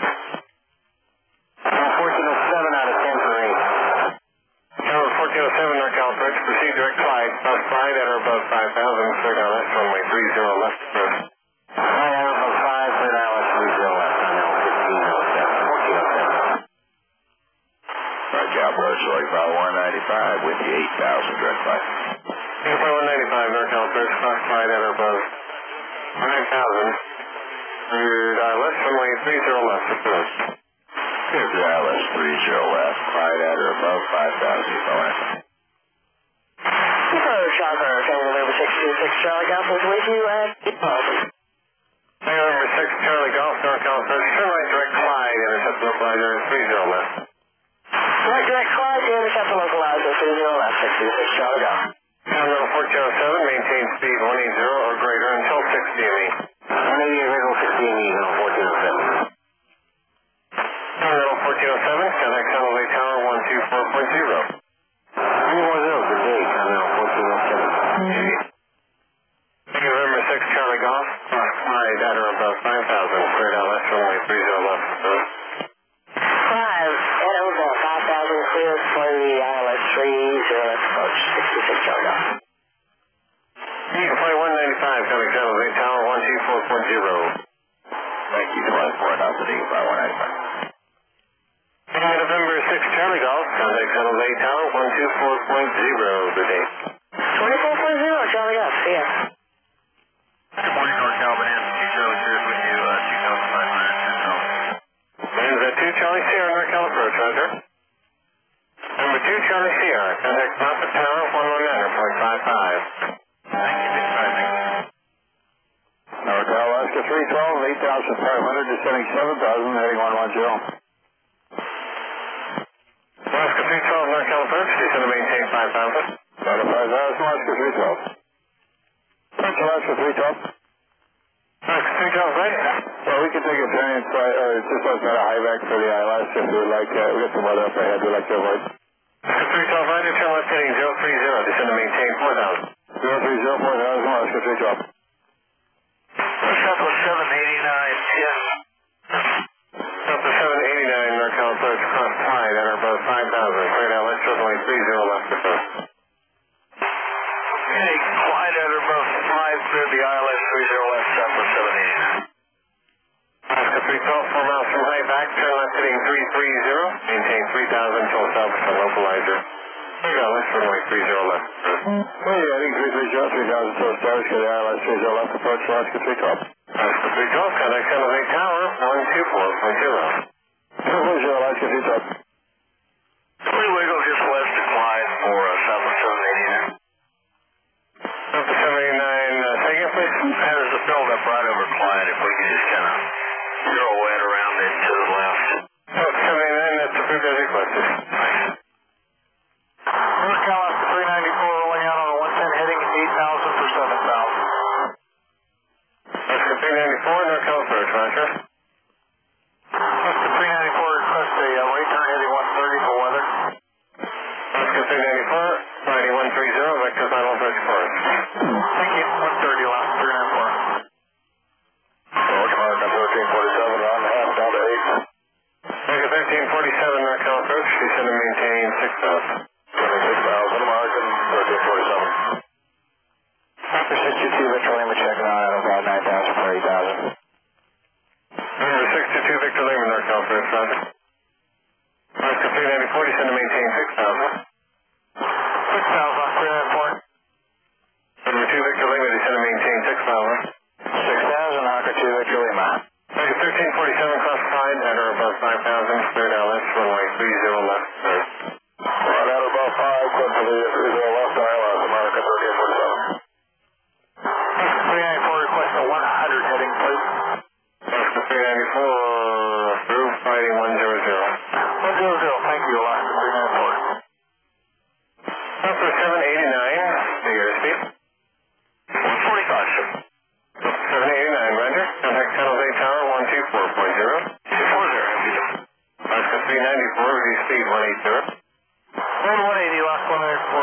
Unfortunate seven out of ten for me. Tower fourteen oh seven, NorCal approach, proceed direct Clyde, cross Clyde at or above five thousand, cleared out left runway three zero left approach. Clyde at or above five, cleared out left three zero left on L fifteen oh seven, fourteen oh seven. NorCal approach, like about one ninety-five with the eight thousand direct Clyde. Singapore one ninety-five, NorCal approach, cross Clyde at or above nine thousand, cleared out left runway three zero left approach. Here's the I L S three zero left, Clyde at or above five thousand, Boeing. Approach, Chopper, Tango November six two six, Charlie Golf is with you at the policy. Tango November six, Charlie Golf, NorCal approach, turn right direct Clyde, intercept localizer three zero left. Right direct Clyde, the intercept localizer three zero left, six two six, Charlie Golf. Continental fourteen oh seven, maintain speed one eighty or greater until six D M E. one eighty original six D M E on fourteen oh seven. Continental fourteen oh seven, contact San Jose Tower one two four point zero. one one zero, good day, Continental fourteen oh seven. November six, Charlie Golf, cross Clyde at or above five thousand, cleared out left runway three zero left. Five, at or above five thousand, cleared for the I L S three zero left approach, six two six, Charlie Golf. You can fly one ninety-five, contact San Jose Tower one two four point zero. Thank you, flight four thousand eight by one ninety-five. November six, Charlie Golf, contact San Jose Tower one two four point zero, good day. twenty-four point zero, Charlie Golf, see ya. Good morning, NorCal, Bonanza two Charlie Sears with you, uh, two thousand five hundred, two thousand. Bonanza two, Charlie Sierra, NorCal approach, roger. Number two, Charlie Sierra, contact Prophet Tower one one nine point five five. Thank you, Big Five, thank you. NorCal, Alaska three twelve, eight thousand five hundred, descending seven thousand, heading one one zero. Alaska three twelve, NorCal approach, descend to maintain five thousand. Out of five thousand, Alaska three twelve. Thanks, Alaska three twelve. Alaska three twelve, right? Well, we can take a turn and fly, or just like not a high back for the I L S if we would like, uh, we got some weather up ahead we'd like to avoid. Alaska three twelve, right, turn left heading zero three zero, descend to maintain four thousand. zero three zero, four thousand, Alaska three twelve. Shuttle seven eighty-nine, yes. Delta seven eighty-nine, NorCal approach, cross Clyde at or above five thousand, cleared out left runway three zero left approach. Okay, Clyde at or above five, cleared the I L S three zero left, Shuttle seven eighty-nine. Alaska three twelve, four miles from high back, turn left heading three three zero, maintain three thousand until established on localizer. Cleared out left runway three zero left approach. Well, yeah, I think three three zero, three thousand, so stars, get the I L S three zero left approach, Alaska three twelve. Alaska three twelve, contact San Jose Tower one two four point zero. two four zero, Alaska three twelve. Three wiggle just west of Clyde for uh, Southwest seven eighty-nine. Delta seven eighty-nine, uh, say again please? And there's a build-up right over Clyde, if we could just kind of zero it around it to the left. Delta seven eighty-nine, that's approved as requested. NorCal Alaska three ninety-four rolling out on a one ten heading eight thousand for seven thousand. Alaska three ninety-four, NorCal approach, roger. Alaska three ninety-four request a uh, right turn heading one thirty for weather. Alaska three ninety-four, riding one three zero, vector final approach course. Thank you, one thirty Alaska three ninety-four. Welcome on, number fourteen forty-seven, on two Victor Lima, descend and maintain six thousand. six thousand, Hawker two Victor Lima. Flight thirteen forty-seven, cross Clyde, at or above five thousand, cleared L S, runway three zero left, clear. Right at or above five, clear for the three zero left, I L S, American thirteen forty-seven. three ninety-four, request a one hundred heading, please. Alaska three ninety-four, approved, fighting one zero zero. one zero zero, thank you, Alaska three ninety-four. Alpha seven eighty-nine, the airspeed. one forty-five, sir. seven eighty-nine, roger. Contact San Jose Tower one two four point zero. two forty. Alaska three ninety-four, reduce speed one eighty. One one eighty, lost one ninety-four.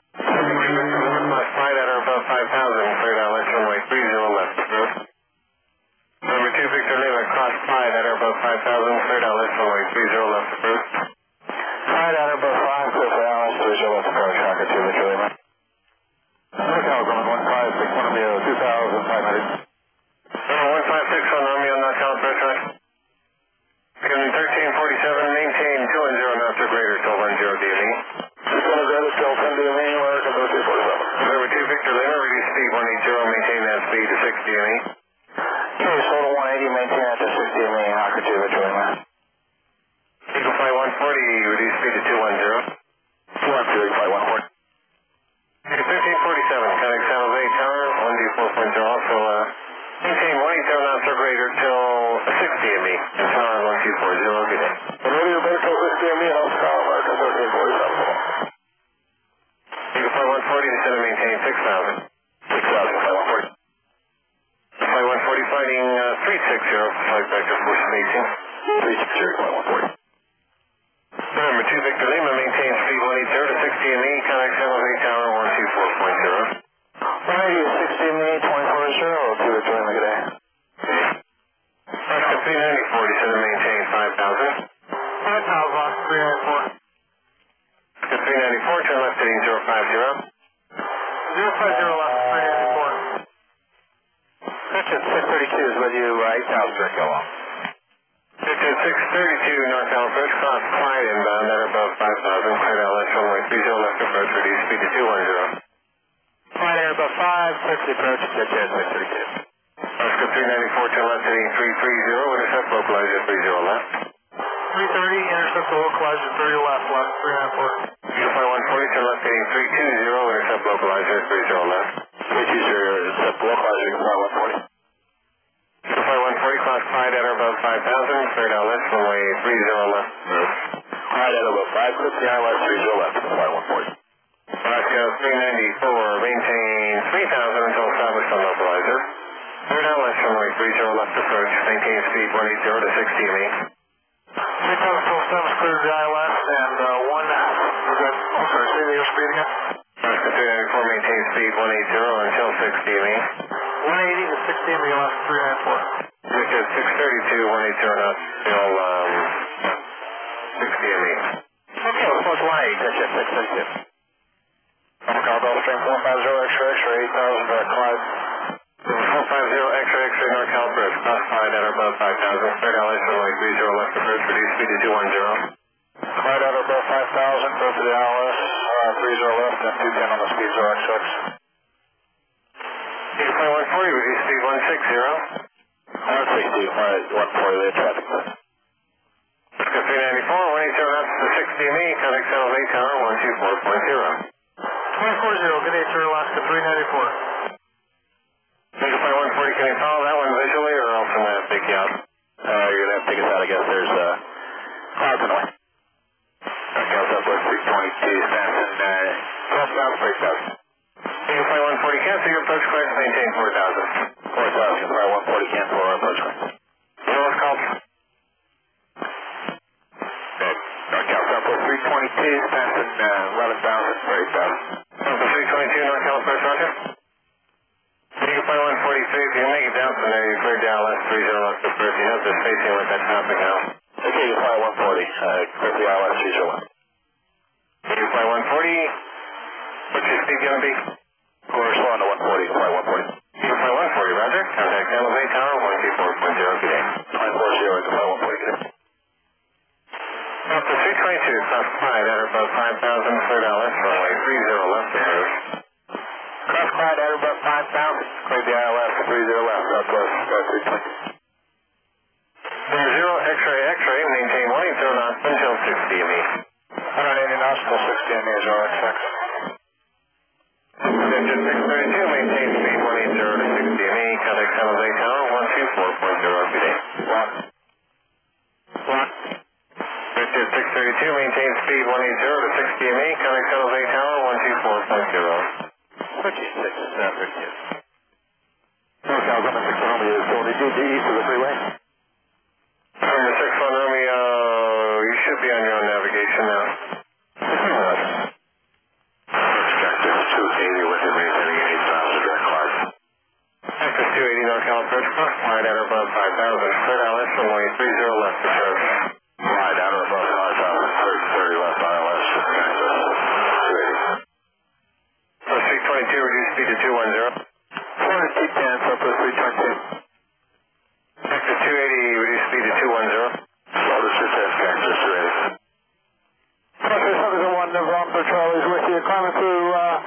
Last flight at or above five thousand, cleared L S, runway three zero left, approved. Number two Victor Lima, cross Clyde at or above five thousand, cleared L S, runway three zero left, approved. Clyde at or above five, clear for L S, three zero left, approach, Hawker two Victor Lima. Hotel going one five six one Romeo, two thousand five hundred. Number one five six one Romeo, knockdown approach, right. Beginning thirteen forty-seven, maintain two one zero knots or greater till one zero D M E. two one zero till ten D M E, American thirteen forty-seven. Number two Victor Lima, reduce speed one eighty, maintain that speed to six D M E. Okay, total one eighty, maintain that to six D M E, Hawker two Victor Lima. Eagle Flight one forty, reduce speed to two one zero. two one zero, Flight one forty. thirteen forty-seven, contact San Jose Tower one D four point zero, also uh, maintain one eighty knots or greater till six D M E, and tower one two four zero, good day. Radio better till six D M E, and I'll call American thirteen forty-seven. Eagle Flight one forty, descend and maintain six thousand. six thousand, Flight one forty. Flight one forty, fighting uh, three sixty, flight vector four spacing. three sixty, Flight one forty. Number two Victor Lima, maintain speed one eighty to six D M E, contact San Jose Tower one two four point zero. one eighty to six D M E, twenty-four zero, two Victor Lima, good day. Alaska three ninety-four, descend and maintain five thousand. five thousand, three ninety-four. Alaska three ninety-four, turn left heading zero five zero. zero five zero left, three ninety-four. Section six thirty-two is with you, uh, eight thousand, direct go on. Victor six thirty-two, northbound approach, cross Clyde inbound at above five thousand, cleared L S, runway three zero left approach, reduce speed to two one zero. Clyde air above five, clear for the approach, get you at six thirty-two. Alaska three ninety-four, turn left heading three three zero, intercept localizer three zero left. three thirty, intercept the localizer, thirty left, left, three ninety-four. Eagle Flight one forty, turn left heading three two zero, intercept localizer three zero left. three two zero, intercept localizer, Flight one forty. Eagle Flight one forty, cross Clyde at or above five thousand, cleared L S, runway three zero left. Clyde at above five, clear for the I L S, three zero left, Flight one forty. Alaska three ninety-four, maintain three thousand until established on localizer. Cleared L S, runway three zero left approach, maintain speed one eighty to six D M E. three thousand till established, clear the I L S, and uh, one, we're good. I'm sorry, say the airspeed again. Alaska three ninety-four, maintain speed one eighty until six D M E. one eighty to six D M E, Alaska three ninety-four. Victor six thirty-two, one eighty knots till um, six D M E. Okay, well, close one eighty, touch at six thirty-two. I'm called Delta Stream four five zero, X-ray, X-ray, eight thousand, direct Clyde. four five zero, X-ray, X-ray, NorCal approach, cross Clyde at or above five thousand, cleared L S, runway three zero left approach, reduce speed to two one zero. Clyde at or above five thousand, go for the I L S, uh, three zero left, and two ten on the speed zero X six. Eagle Flight one forty, reduce speed one sixty. one sixty, one forty, the traffic. Alaska three ninety-four, one eighty knots to six D M E, contact San Jose Tower one two four point zero. twenty-four zero, good day, sir, Alaska three ninety-four. Eagle Flight one forty, can you follow that one visually, or else I'm going to take you out? Uh, you're going to have to take us out, I guess. There's uh, clouds in the way. Okay, Southwest six twenty-two, Stanton, uh, cross down three thousand. Eagle Flight one forty, cancel your approach clearance, maintain four thousand. four thousand, Flight one forty, cancel our approach clearance. Lowest call. Good. NorCal Southwest three twenty-two, Stanton, uh, eleven thousand, eight thousand. Alpha three twenty-two, NorCal approach, roger. Eagle Flight one forty-three, if you can make it down from there, you cleared down L S three zero left approach. You have the spacing with that traffic now. Okay, Eagle Flight one forty, uh, clear for the I L S three zero left. Eagle Flight one forty, what's your speed going to be? We're slowing to one forty, Flight one forty. Eagle Flight one forty, roger. Contact San Jose Tower one two four point zero, good day. twenty-four zero, Flight one forty, good day. Alpha three twenty-two, cross Clyde at or above five thousand, cleared L S, runway three zero left approach. Cross Clyde at above five thousand. Cleared the I L S three zero left, Southwest uh, three twenty. zero X-ray X-ray, maintain one eight zero knots until sixty M E. one eighty knots till sixty M E is R X X. Engine six thirty-two, maintain speed one eighty to sixty M E, contact San Jose Tower one two four point zero R P D. Lock. Lock. Richard six thirty-two, maintain speed one eighty to sixty M E, contact San Jose Tower one two four point zero. Richard six thirty-two. NorCal, Government six one Romeo, facility D D east of the freeway. Number six one Romeo, you should be on your own navigation now. Objective two eighty with it, maintaining eight thousand direct Clyde. Access two eighty NorCal approach, cross Clyde at or above five thousand, cleared I L S runway three zero left to approach. Clyde at or above five thousand, cleared thirty left I L S, access two eighty. Plus six twenty-two, reduce speed to two one zero. four hundred T ten, Southwest three twenty-two. Access two eighty, reduce speed to two one zero. Southwest two ten, access two eighty. Okay, seven one November, Charlie's with you. Climbing through, uh,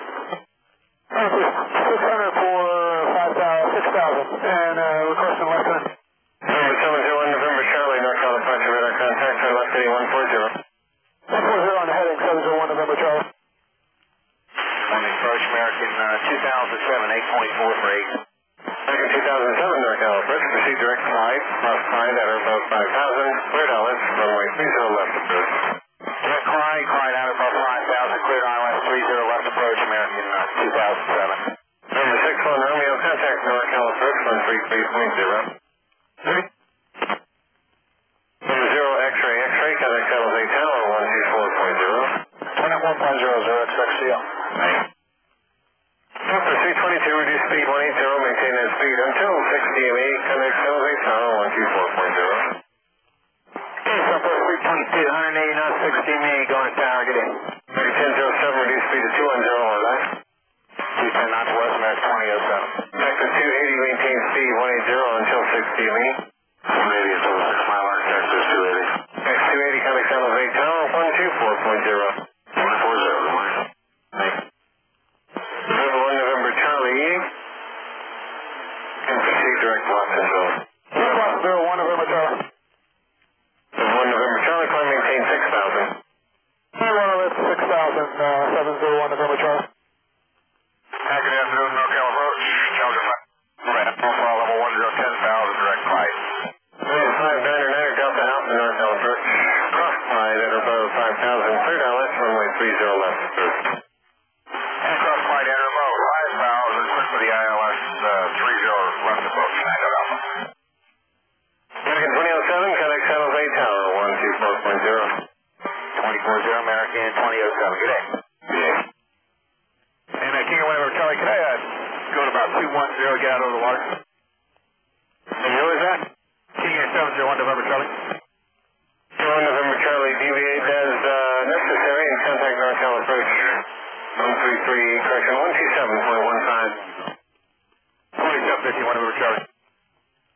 six hundred for five thousand, six thousand, and, uh, requesting left turn. Number seven zero one November Charlie, NorCal approach, radar contact, turn left heading one four zero. one four zero on the heading, seven zero one November, Charlie. Morning, approach American uh, two thousand seven, eight point four for eight. American two thousand seven NorCal approach, proceed direct Clyde, cross Clyde at or above five thousand, cleared I L S runway three zero left approach. Direct Clyde, Clyde out above five thousand, cleared I L S three zero left approach, American uh, two thousand seven. Number six one Romeo, contact NorCal approach, one three three point zero. Number zero X-ray X-ray, contact San Jose Tower, one two four point zero. twenty-one point zero zero X X C L. Number three twenty-two, reduce speed one eighty, maintain that speed until sixty M E, contact San Jose Tower, one two four point zero. Okay, Southwest three twenty-two, one eighty knots, sixty M E, going to tower, get in. American ten zero seven, reduce speed to two one zero or less. two ten knots west, American twenty oh seven. Access two eighty, maintain speed one eighty until sixty M E. one eighty until six mile arc, Texas two eighty. Access two eighty, contact San Jose Tower, one two four point zero. one four zero, good morning. November one November Charlie, and proceed direct to Watsonville. Watsonville, one November, Charlie. one November Charlie, climb maintain six thousand. one November, six thousand, uh, seven zero one November, Charlie. Hi, good afternoon, NorCal approach. Challenger five. Right, profile level one zero ten thousand, direct Clyde. five niner niner Delta Alpha NorCal approach. Cross Clyde at or above five thousand, cleared I L S runway three zero left approach. And cross Clyde at or above five thousand, cleared for the I L S uh, three zero left approach, nine Alpha. American twenty oh seven, contact San Jose Tower, one two four point zero. twenty-four zero, American twenty oh seven, good day. Good day. And uh, King of Whatever, Charlie, can I uh, go to about two one zero, get out over the water? And who is that? King of seven zero one November, Charlie. one November Charlie, deviate as uh, necessary and contact NorCal approach. one three three, correction, one two seven point one five. twenty-seven fifty, one November, Charlie.